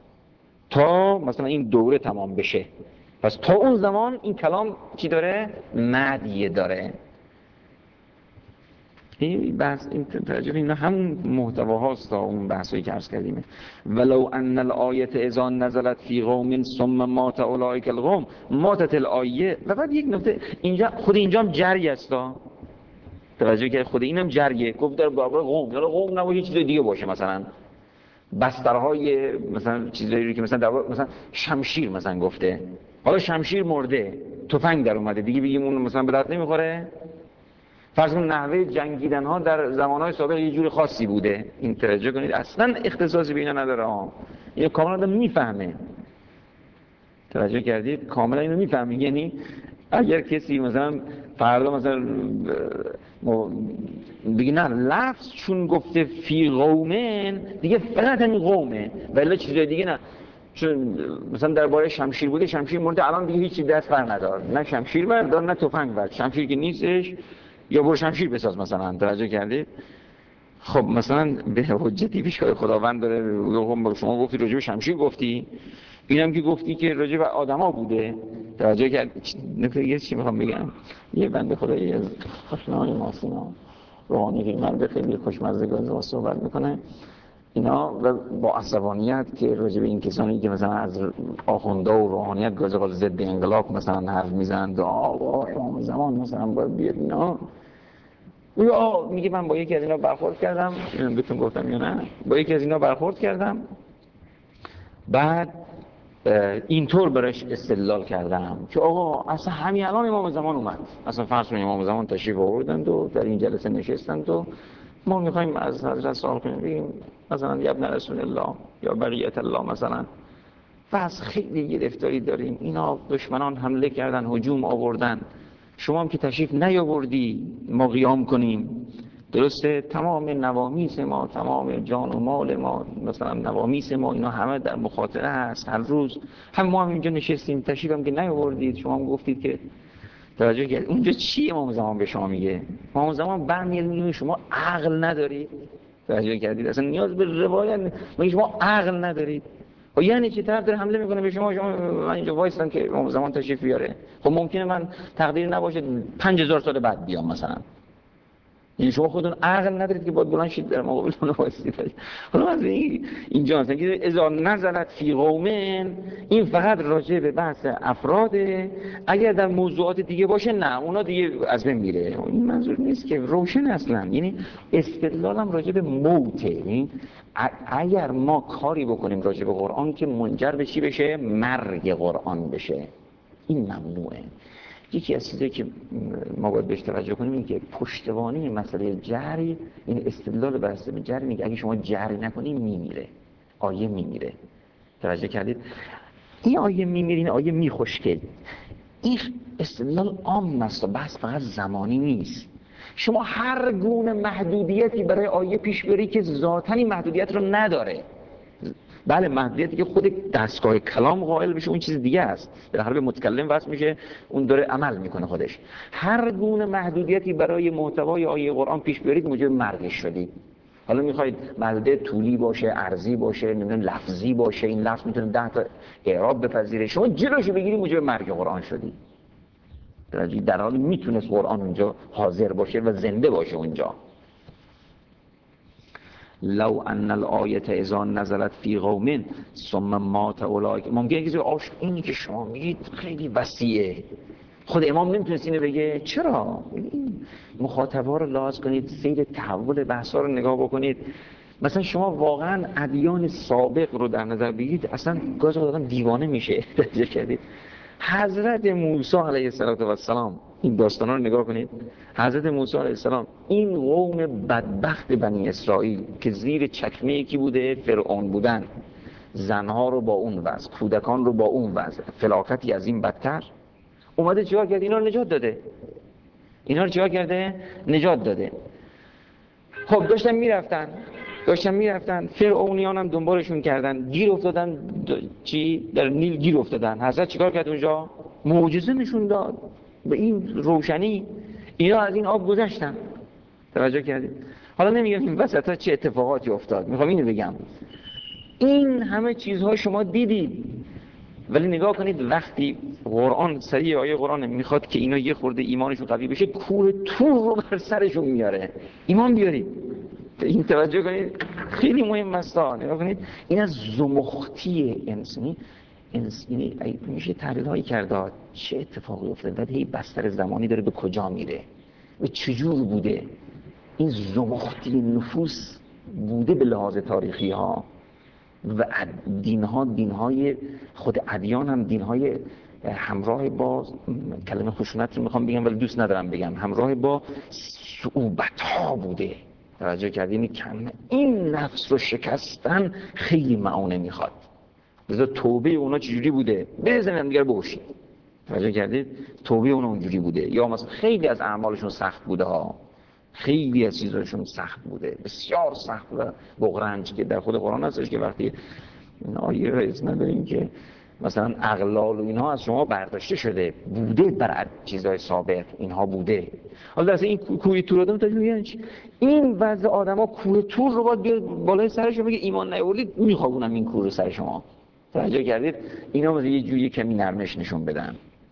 تا مثلا این دوره تمام بشه. پس تا اون زمان این کلام چی داره؟ مدیه داره. این بحث این توجه اینا همون محتواهاست تا اون بحثایی که عرض کردیم. ولو ان الآیه اذا نزلت فی قوم ثم مات اولئک القوم ماتت الآیه. و بعد یک نکته اینجا، خود اینجا هم جری است. توجه که خود اینم جریه. گفت در باب قوم، یا قوم نباشه چیز دیگه باشه، مثلا بسترهای مثلا چیزایی که مثلا در مثلا شمشیر مثلا گفته. حالا شمشیر مرده، تفنگ در اومده دیگه، بگیم اون مثلا به درد نمیخوره. فرض کن نحوه جنگیدن ها در زمانهای سابق یه جور خاصی بوده. این توجه کنید اصلا اختصاصی به اینا نداره ها. اینو کاملا آدم میفهمه. توجه کردید؟ کاملا اینو میفهمه. یعنی اگر کسی مثلا فردا مثلا بگی نه لفظ چون گفته فی قومن دیگه فقط همین قومه ولی چیزای دیگه نه. چون مثلا درباره شمشیر بوده، شمشیر مرده، الان دیگه هیچی دست بر ندار، نه شمشیر بردار نه تفنگ بردار، شمشیر که نیستش یا برو شمشیر بساز مثلا. توجه کردید؟ خب مثلا به حجتی پیشگاه خداوند داره. شما گفتی راجع به شمشیر گفتی، اینم که گفتی که راجع به آدما بوده. توجه کرد؟ نکته دیگه چی میخوام بگم؟ یه بنده خدایی از آشناهای ماسینا روحانی که من به خیلی خوشمزه گازه صحبت میکنه اینا و با عصبانیت که راجع به این کسانی که مثلا از آخونده و روحانیت گازه قال ضد انقلاب مثلا حرف میزنن و آقا امام زمان مثلا باید بیاد اینا، یا میگه من با یکی از اینا برخورد کردم، اینو بهتون گفتم یا نه، با یکی از اینا برخورد کردم بعد اینطور برش استدلال کردم که آقا اصلا همین الان امام زمان اومد، اصلا فرض کنیم امام زمان تشریف آوردند و در این جلسه نشستند و ما میخوایم از حضرت سوال کنیم بگیم مثلا یا ابن رسول الله یا بقیت الله مثلا، و از خیلی گرفتاری داریم، اینا دشمنان حمله کردن، هجوم آوردن، شما هم که تشریف نیاوردی ما قیام کنیم. درسته تمام نوامیس ما، تمام جان و مال ما، مثلا نوامیس ما اینا همه در مخاطره هست هر روز، هم ما هم اینجا نشستیم تشریف هم که نیاوردید، شما هم گفتید که توجه کردید. اونجا چی امام زمان به شما میگه؟ امام زمان برمیاد میگه شما عقل ندارید. توجه کردید؟ اصلا نیاز به روایت میگه شما عقل ندارید. و یعنی چی؟ طرف داره حمله میکنه به شما، شما من اینجا وایسادم که امام زمان تشریف بیاره. خب ممکنه من تقدیر نباشه پنج هزار سال بعد بیام مثلا. یعنی شما خودتون عقل ندارید که باید بلند شید در مقابل اون وایسید. حالا از این اینجا مثلا که اذا نزلت فی قومن، این فقط راجع به بحث افراده، اگر در موضوعات دیگه باشه نه اونا دیگه از بین میره. این منظور نیست که روشن اصلا، یعنی استدلالم راجع به موته. یعنی اگر ما کاری بکنیم راجع به قرآن که منجر به چی بشه؟ مرگ قرآن بشه، این ممنوعه. یکی از چیزایی که ما باید بهش توجه کنیم این که پشتوانه مسئله جری، این استدلال بر اساس جری میگه اگه شما جری نکنی میمیره، آیه میمیره. توجه کردید؟ این آیه میمیره، این آیه میخشکه. این استدلال عام است و بحث فقط زمانی نیست. شما هر گونه محدودیتی برای آیه پیش بری که ذاتاً این محدودیت رو نداره. بله محدودیتی که خود دستگاه کلام قائل بشه اون چیز دیگه است، بالاخره به متکلم وصل میشه، اون داره عمل میکنه خودش. هر گونه محدودیتی برای محتوای آیه قرآن پیش بیارید موجب مرگش شدید. حالا میخواید محدودیت طولی باشه، عرضی باشه، نمیدونم لفظی باشه، این لفظ میتونه ده تا اعراب بپذیره، شما جلوشو بگیری موجب مرگ قرآن شدید. در حالی میتونست قرآن اونجا حاضر باشه و زنده باشه اونجا. لو ان الآیه اذا نزلت فی قوم ثم مات اولئک، ممکنه که آش اینی که شما میگید خیلی وسیعه، خود امام نمیتونست اینو بگه. چرا؟ مخاطبا رو لحاظ کنید، سیر تحول بحثا رو نگاه بکنید. مثلا شما واقعا ادیان سابق رو در نظر بگیرید، اصلا گاز آدم دیوانه میشه. توجه کردید؟ حضرت موسی علیه السلام، این داستانا رو نگاه کنید. حضرت موسی علیه السلام این قوم بدبخت بنی اسرائیل که زیر چکمه کی بوده؟ فرعون بودن، زنها رو با اون وضع، کودکان رو با اون وضع، فلاکتی از این بدتر، اومده چیکار کرده؟ اینا رو نجات داده. اینا رو چیکار کرده؟ نجات داده. خب داشتن میرفتن داشتن میرفتن فرعونیان هم دنبالشون کردن، گیر افتادن د... چی؟ در نیل گیر افتادن. حضرت چیکار کرد اونجا؟ معجزه نشون داد به این روشنی، اینا از این آب گذشتن. توجه کردید؟ حالا نمیگم این وسطا چه اتفاقاتی افتاد، میخوام اینو بگم این همه چیزها شما دیدید، ولی نگاه کنید وقتی قرآن سریع آیه قرآن میخواد که اینا یه خورده ایمانشون قوی بشه، کوه تور رو بر سرشون میاره. ایمان بیارید. این توجه کنید خیلی مهم است. نگاه کنید این از زمختی انسانی انسانی میشه تحلیل هایی کرده چه اتفاقی افتاده، بعد هی بستر زمانی داره به کجا میره و چجور بوده. این زمختی نفوس بوده به لحاظ تاریخی ها و دین ها، دین های خود ادیان هم دین های همراه با، کلمه خشونت رو میخوام بگم ولی دوست ندارم بگم، همراه با صعوبت ها بوده. توجه کردین؟ این نفس رو شکستن خیلی معونه میخواد. لذا توبه اونا چجوری بوده؟ بزنن دیگر بوشید. توجه کردید؟ توبه اونا اونجوری بوده. یا مثلا خیلی از اعمالشون سخت بوده ها، خیلی از چیزاشون سخت بوده، بسیار سخت و بغرنج که در خود قرآن هستش که وقتی این آیه رئیس نداریم که مثلا اغلال و اینها از شما برداشته شده بوده بر چیزهای سابق، اینها بوده. حالا درسته این کوه تور آدم تا میگن این وضع آدما کوه تور رو باید بیار بالای سرشون بگه ایمان نیاوردید میخوابونم این کوه رو سر شما. توجه کردید؟ اینا مثلا یه جوری کمی نرمش نشون بدن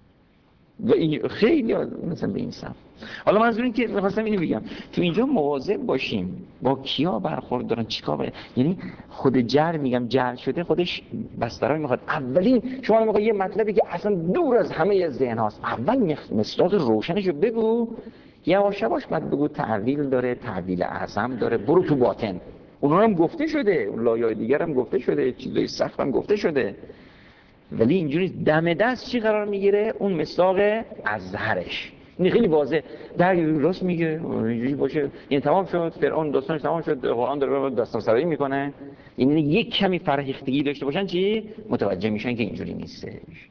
و این خیلی مثلا به این سم. حالا منظور این که می‌خواستم اینو بگم تو اینجا مواظب باشیم با کیا برخورد دارن، چیکار باید، یعنی خود جر میگم جر شده خودش بسترای میخواد. اولین شما میگه یه مطلبی که اصلا دور از همه ذهن هاست، اول مصداق روشنشو بگو، یواش یواش بعد بگو تعویل داره، تعویل اعظم داره، برو تو باطن. اونها هم گفته شده، اون لایه‌های دیگر هم گفته شده، چیزای سخت هم گفته شده، ولی اینجوری دم دست چی قرار میگیره؟ اون مصداق ازهرش. این خیلی واضحه، در راست میگه اینجوری باشه. این تمام شد، فرعون داستانش تمام شد، قرآن داره داستان سرایی میکنه. این یک کمی فرهیختگی داشته باشن چی متوجه میشن که اینجوری نیستش.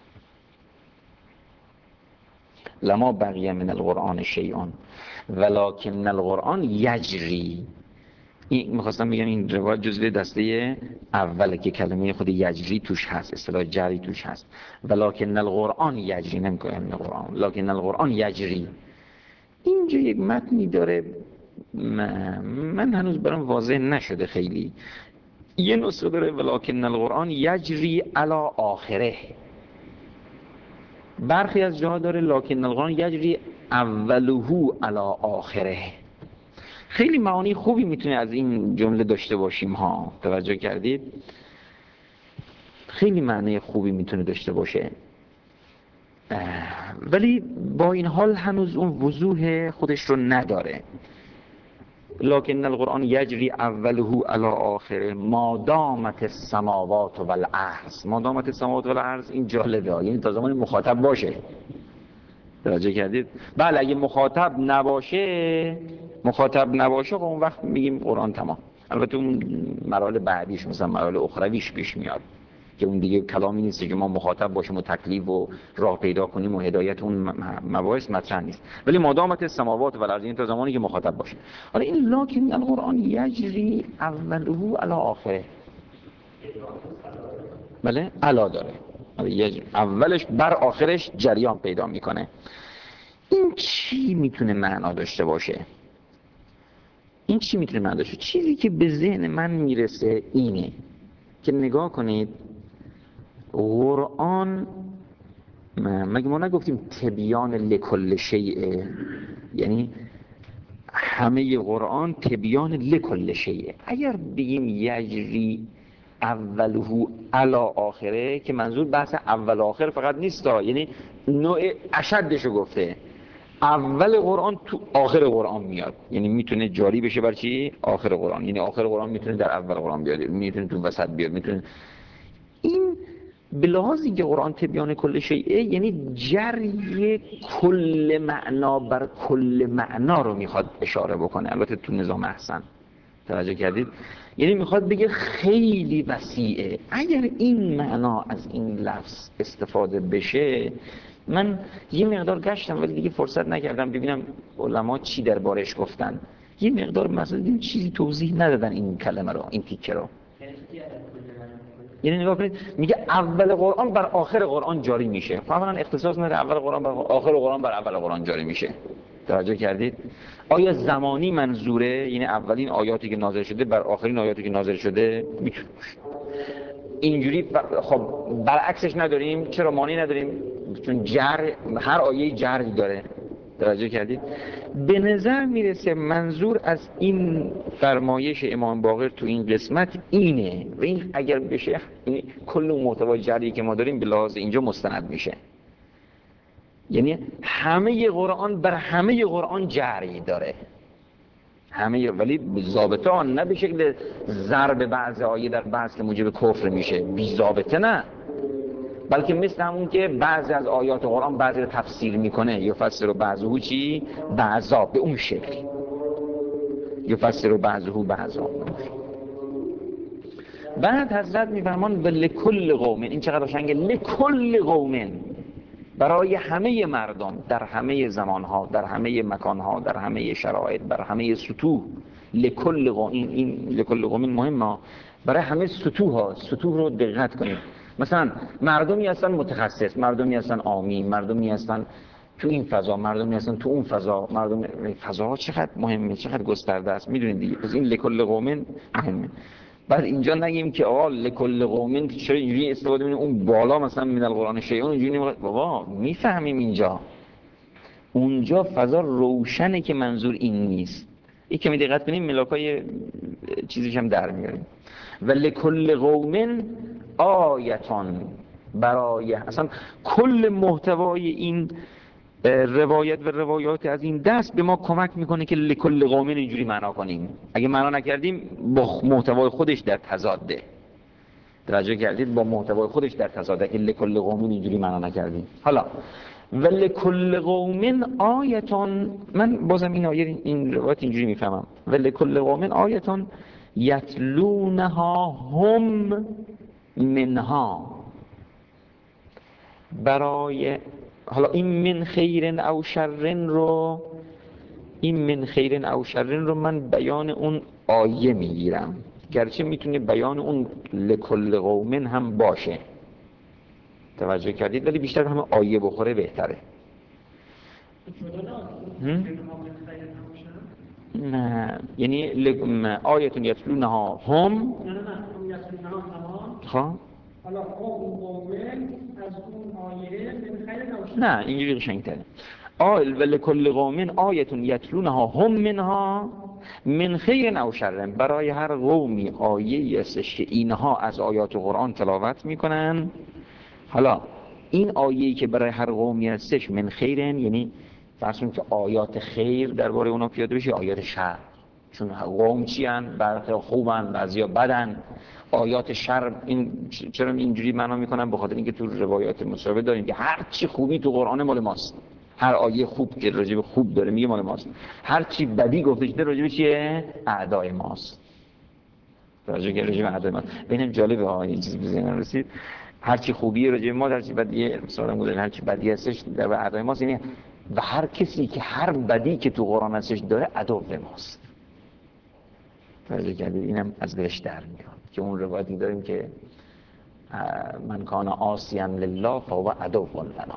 لما بقیه من القرآن شیئون ولکن القرآن یجری. این میخواستم بگم این روایت جزوی دسته اوله که کلمه خود یجری توش هست، اصطلاح جری توش هست. ولکن القرآن یجری، نمیگم القرآن، لکن القرآن یجری. اینجا یک متنی داره من هنوز برام واضح نشده خیلی. یه نسخه داره ولکن القرآن یجری علی آخره، برخی از جاها داره لکن القرآن یجری اولهو علی آخره. خیلی معانی خوبی میتونه از این جمله داشته باشیم ها، توجه کردید؟ خیلی معنی خوبی میتونه داشته باشه، ولی با این حال هنوز اون وضوح خودش رو نداره. لکن القرآن یجری اولهو علی آخره ما دامت السماوات و الارض. ما دامت السماوات و الارض این جالبه، یعنی تا زمان مخاطب باشه. توجه کردید؟ بله اگه مخاطب نباشه مخاطب نباشه اون وقت میگیم قرآن تمام. البته اون مراحل بعدیش مثلا مراحل اخرویش پیش میاد که اون دیگه کلامی نیست که ما مخاطب باشیم و تکلیف و راه پیدا کنیم و هدایت اون مباحث مطرح نیست. ولی مادامت السماوات و الارض این تا زمانی که مخاطب باشه. حالا این لکن القرآن یجری اولهو علی آخره، بله علا داره، اولش بر آخرش جریان پیدا میکنه. این چی میتونه معنا داشته باشه؟ این چی میتونه معنا داشته؟ چیزی که به ذهن من میرسه اینه که نگاه کنید قرآن، مگه ما نگفتیم تبیان لکل شیء، یعنی همه قرآن تبیان لکل شیء. اگر بگیم یجری اولهو علی آخره که منظور بحث اول آخر فقط نیست، یعنی نوع اشدشو گفته. اول قرآن تو آخر قرآن میاد، یعنی میتونه جاری بشه بر چی؟ آخر قرآن. یعنی آخر قرآن میتونه در اول قرآن بیاد، میتونه تو وسط بیاد، میتونه. این به لحاظ اینکه قرآن تبیان کل شیء یعنی جری کل معنا بر کل معنا رو میخواد اشاره بکنه، البته تو نظام احسن. توجه کردید؟ یعنی میخواد بگه خیلی وسیعه. اگر این معنا از این لفظ استفاده بشه، من یه مقدار گشتم ولی دیگه فرصت نکردم ببینم علما چی دربارش گفتن. یه مقدار مثلا دیدم چیزی توضیح ندادن این کلمه رو، این تیکه رو. یعنی نگاه کنید میگه اول قرآن بر آخر قرآن جاری میشه. فهماً اختصاص نداره اول قرآن بر آخر قرآن بر اول قرآن جاری میشه. توجه کردید؟ آیا زمانی منظوره؟ یعنی اولین آیاتی که نازل شده بر آخرین آیاتی که نازل شده میتونه باشه. اینجوری خب برعکسش نداریم. چرا معنی نداریم؟ چون جر، هر آیه جری داره. توجه کردید؟ به نظر میرسه منظور از این فرمایش امام باقر تو این قسمت اینه و این اگر بشه این کل محتوای جری که ما داریم به لحاظ اینجا مستند میشه. یعنی همه قرآن بر همه قرآن جری داره، همه، ولی ضابطه آن نه به شکل ضرب بعض آیه در بعض که موجب کفر میشه، بی ضابطه نه، بلکه مثل همون که بعضی از آیات قرآن بعضی رو تفسیر میکنه، یفسر بعضهو چی؟ بعضا، به اون شکل یفسر بعضهو بعضا. بعد حضرت میفرمان لکل قوم، این چقدر قشنگه، لکل قوم، برای همه مردم در همه زمانها، در همه مکانها، در همه شرایط، در همه سطوح. لکل قوم، این, این لکل قوم مهمه برای همه سطوح ها. سطوح رو دقت کنید. مثلا مردمی هستن متخصص، مردمی هستن عامی، مردمی هستن تو این فضا، مردمی هستن تو اون فضا. مردم فضاها چقدر مهمه، چقدر گسترده است، میدونید دیگه. پس این لکل قوم مهمه. بعد اینجا نگیم که آقا لکل قوم چرا اینجوری استفاده می‌کنیم، اون بالا مثلا من القرآن شیئون اینجوری نمی‌خواد. بابا میفهمیم اینجا اونجا فضا روشنه که منظور این نیست. یک کمی دقت کنیم ملاکای چیزیش هم در میاریم. و لکل قوم آیتان، برای اصلا کل محتوای این روایت و روایات از این دست به ما کمک میکنه که لکل قوم اینجوری معنا کنیم. اگه معنا نکردیم با محتوای خودش در تضاده. توجه کردید؟ با محتوای خودش در تضاده که لکل قوم اینجوری معنا نکردیم. حالا ولکل قوم آیتون، من بازم این آیه این روایت اینجوری میفهمم، ولکل قوم آیتون یتلونها هم منها، برای حالا این من خیرن او شرن رو، این من خیرن او شرن رو من بیان اون آیه میگیرم، گرچه میتونه بیان اون لکل قومن هم باشه. توجه کردید؟ ولی بیشتر هم آیه بخوره بهتره. نه یعنی آیتون یتلونها هم، نه نه نه هم یتلونها تمام. خب حالا هم قومن از اون آیه من خیر نوشته. نه اینجوری قشنگ‌تره. آل ولکل قومن آیتون یتلونها هم منها من خیر او شر، برای هر قومی آیه‌ای هستش که اینها از آیات قرآن تلاوت میکنن. حالا این آیه‌ای که برای هر قومی هستش من خیرن، یعنی فرض کنید که آیات خیر درباره اونا پیاده بشه، آیات شر، چون قوم چی ان؟ برخی خوبن بعضیا بدن. آیات شر این چرا اینجوری معنا میکنن؟ به خاطر اینکه تو روایات مشابه داریم که هر چی خوبی تو قرآن مال ماست. هر آیه خوب که راجع به خوب داره میگه مال ماست، هر چی بدی گفته شده راجع به چیه؟ اعدای ماست. راجع به راجع به اعدای ماست. ببینم جالبه ها، این چیزی به ذهنم رسید. هر چی خوبی راجع به ما، هر چی بدی مثلا گفتن هر چی بدی هستش در به اعدای ماست، یعنی و هر کسی که هر بدی که تو قرآن هستش داره عدو ماست. توجه کردید؟ اینم از دلش در میاد که اون روایتی داریم که من کان عاصیا لله فهو عدو لنا،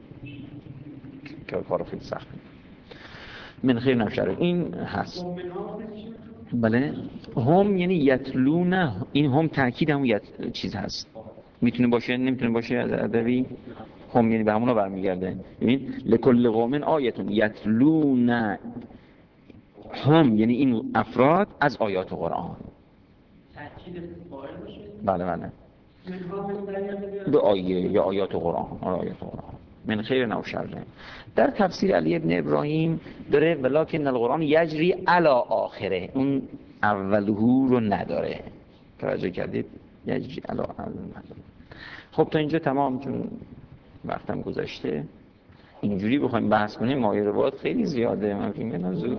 که کار خیلی سخته. من خیر نشره این هست. بله هم یعنی یتلون، این هم تاکید هم یت چیز هست، میتونه باشه نمیتونه باشه از ادبی. هم یعنی به همونا برمیگرده. ببین لکل قوم آیتون یتلون، هم یعنی این افراد از آیات قرآن. تاکید فاعل باشه. بله بله به آیه یا آیات قرآن، آیات قرآن من خیر او شر. در تفسیر علی ابن ابراهیم داره ولکن القرآن یجری علی آخره، اون اولهو رو نداره. توجه کردید؟ یجری علی آخره. خب تا اینجا تمام، چون وقتم گذشته. اینجوری بخوایم بحث کنیم مایه روایت خیلی زیاده. من فکر می‌کنم زود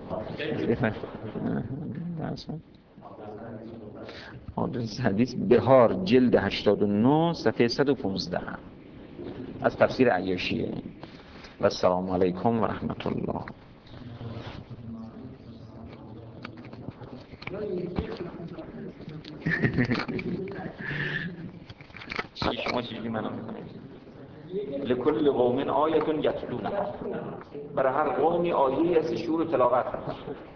آدرس حدیث بهار جلد هشتاد و نه صفحه صد و پانزده از تفسیر عیاشیه. و السلام علیکم و رحمت الله. چی شما چیزی منو میکنید؟ لکل قوم آیتون یتلونه، برای هر قومی آیه‌ای از شروع تلاوت میکنه.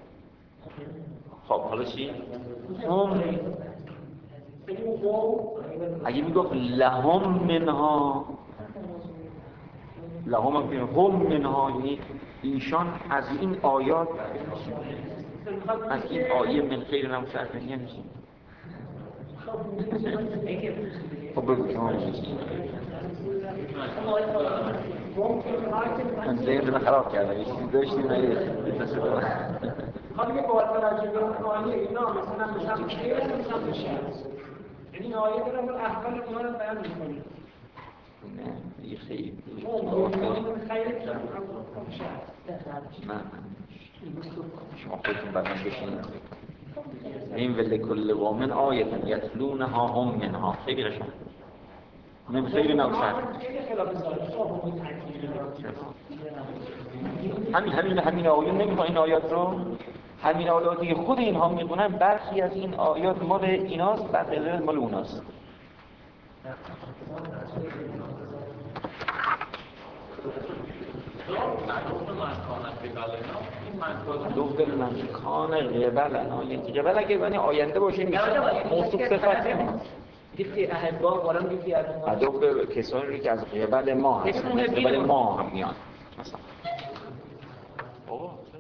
خب حالا چی؟ هم اگه میگفت لهم منها، لهم هم منها یعنی ایشان از این آیات، از این آیه من خیر نم شر نمیشه. خب بگو شما من ذهن رو خراب کردم، یه چیزی داشتیم ولی تصدیق خب یه باید توجه به اون آیه اینا مثلا مثلا خیر مثلا بشه، یعنی این آیه داره اون احوال اونا رو بیان می‌کنه. نه یه خیر خیر نه شما خودتون بعدم بشینید این ولکل قوم آیتون یتلونها هم منها، خیلی قشنگ. من خیلی نوشد همین همین همین آیات نمیخوان این آیات رو، همین آیاتی که خود اینها میخونن برخی از این آیات مال ایناست، برخی از این مال اوناست. دختر من کان قبلنا، یعنی قبل اگه یعنی آینده باشه میشه موصوف صفت نیست. گفتی احبا قرآن گفتی از دختر کسانی که از قبل ما هستن، قبل ما هم میان مثلا.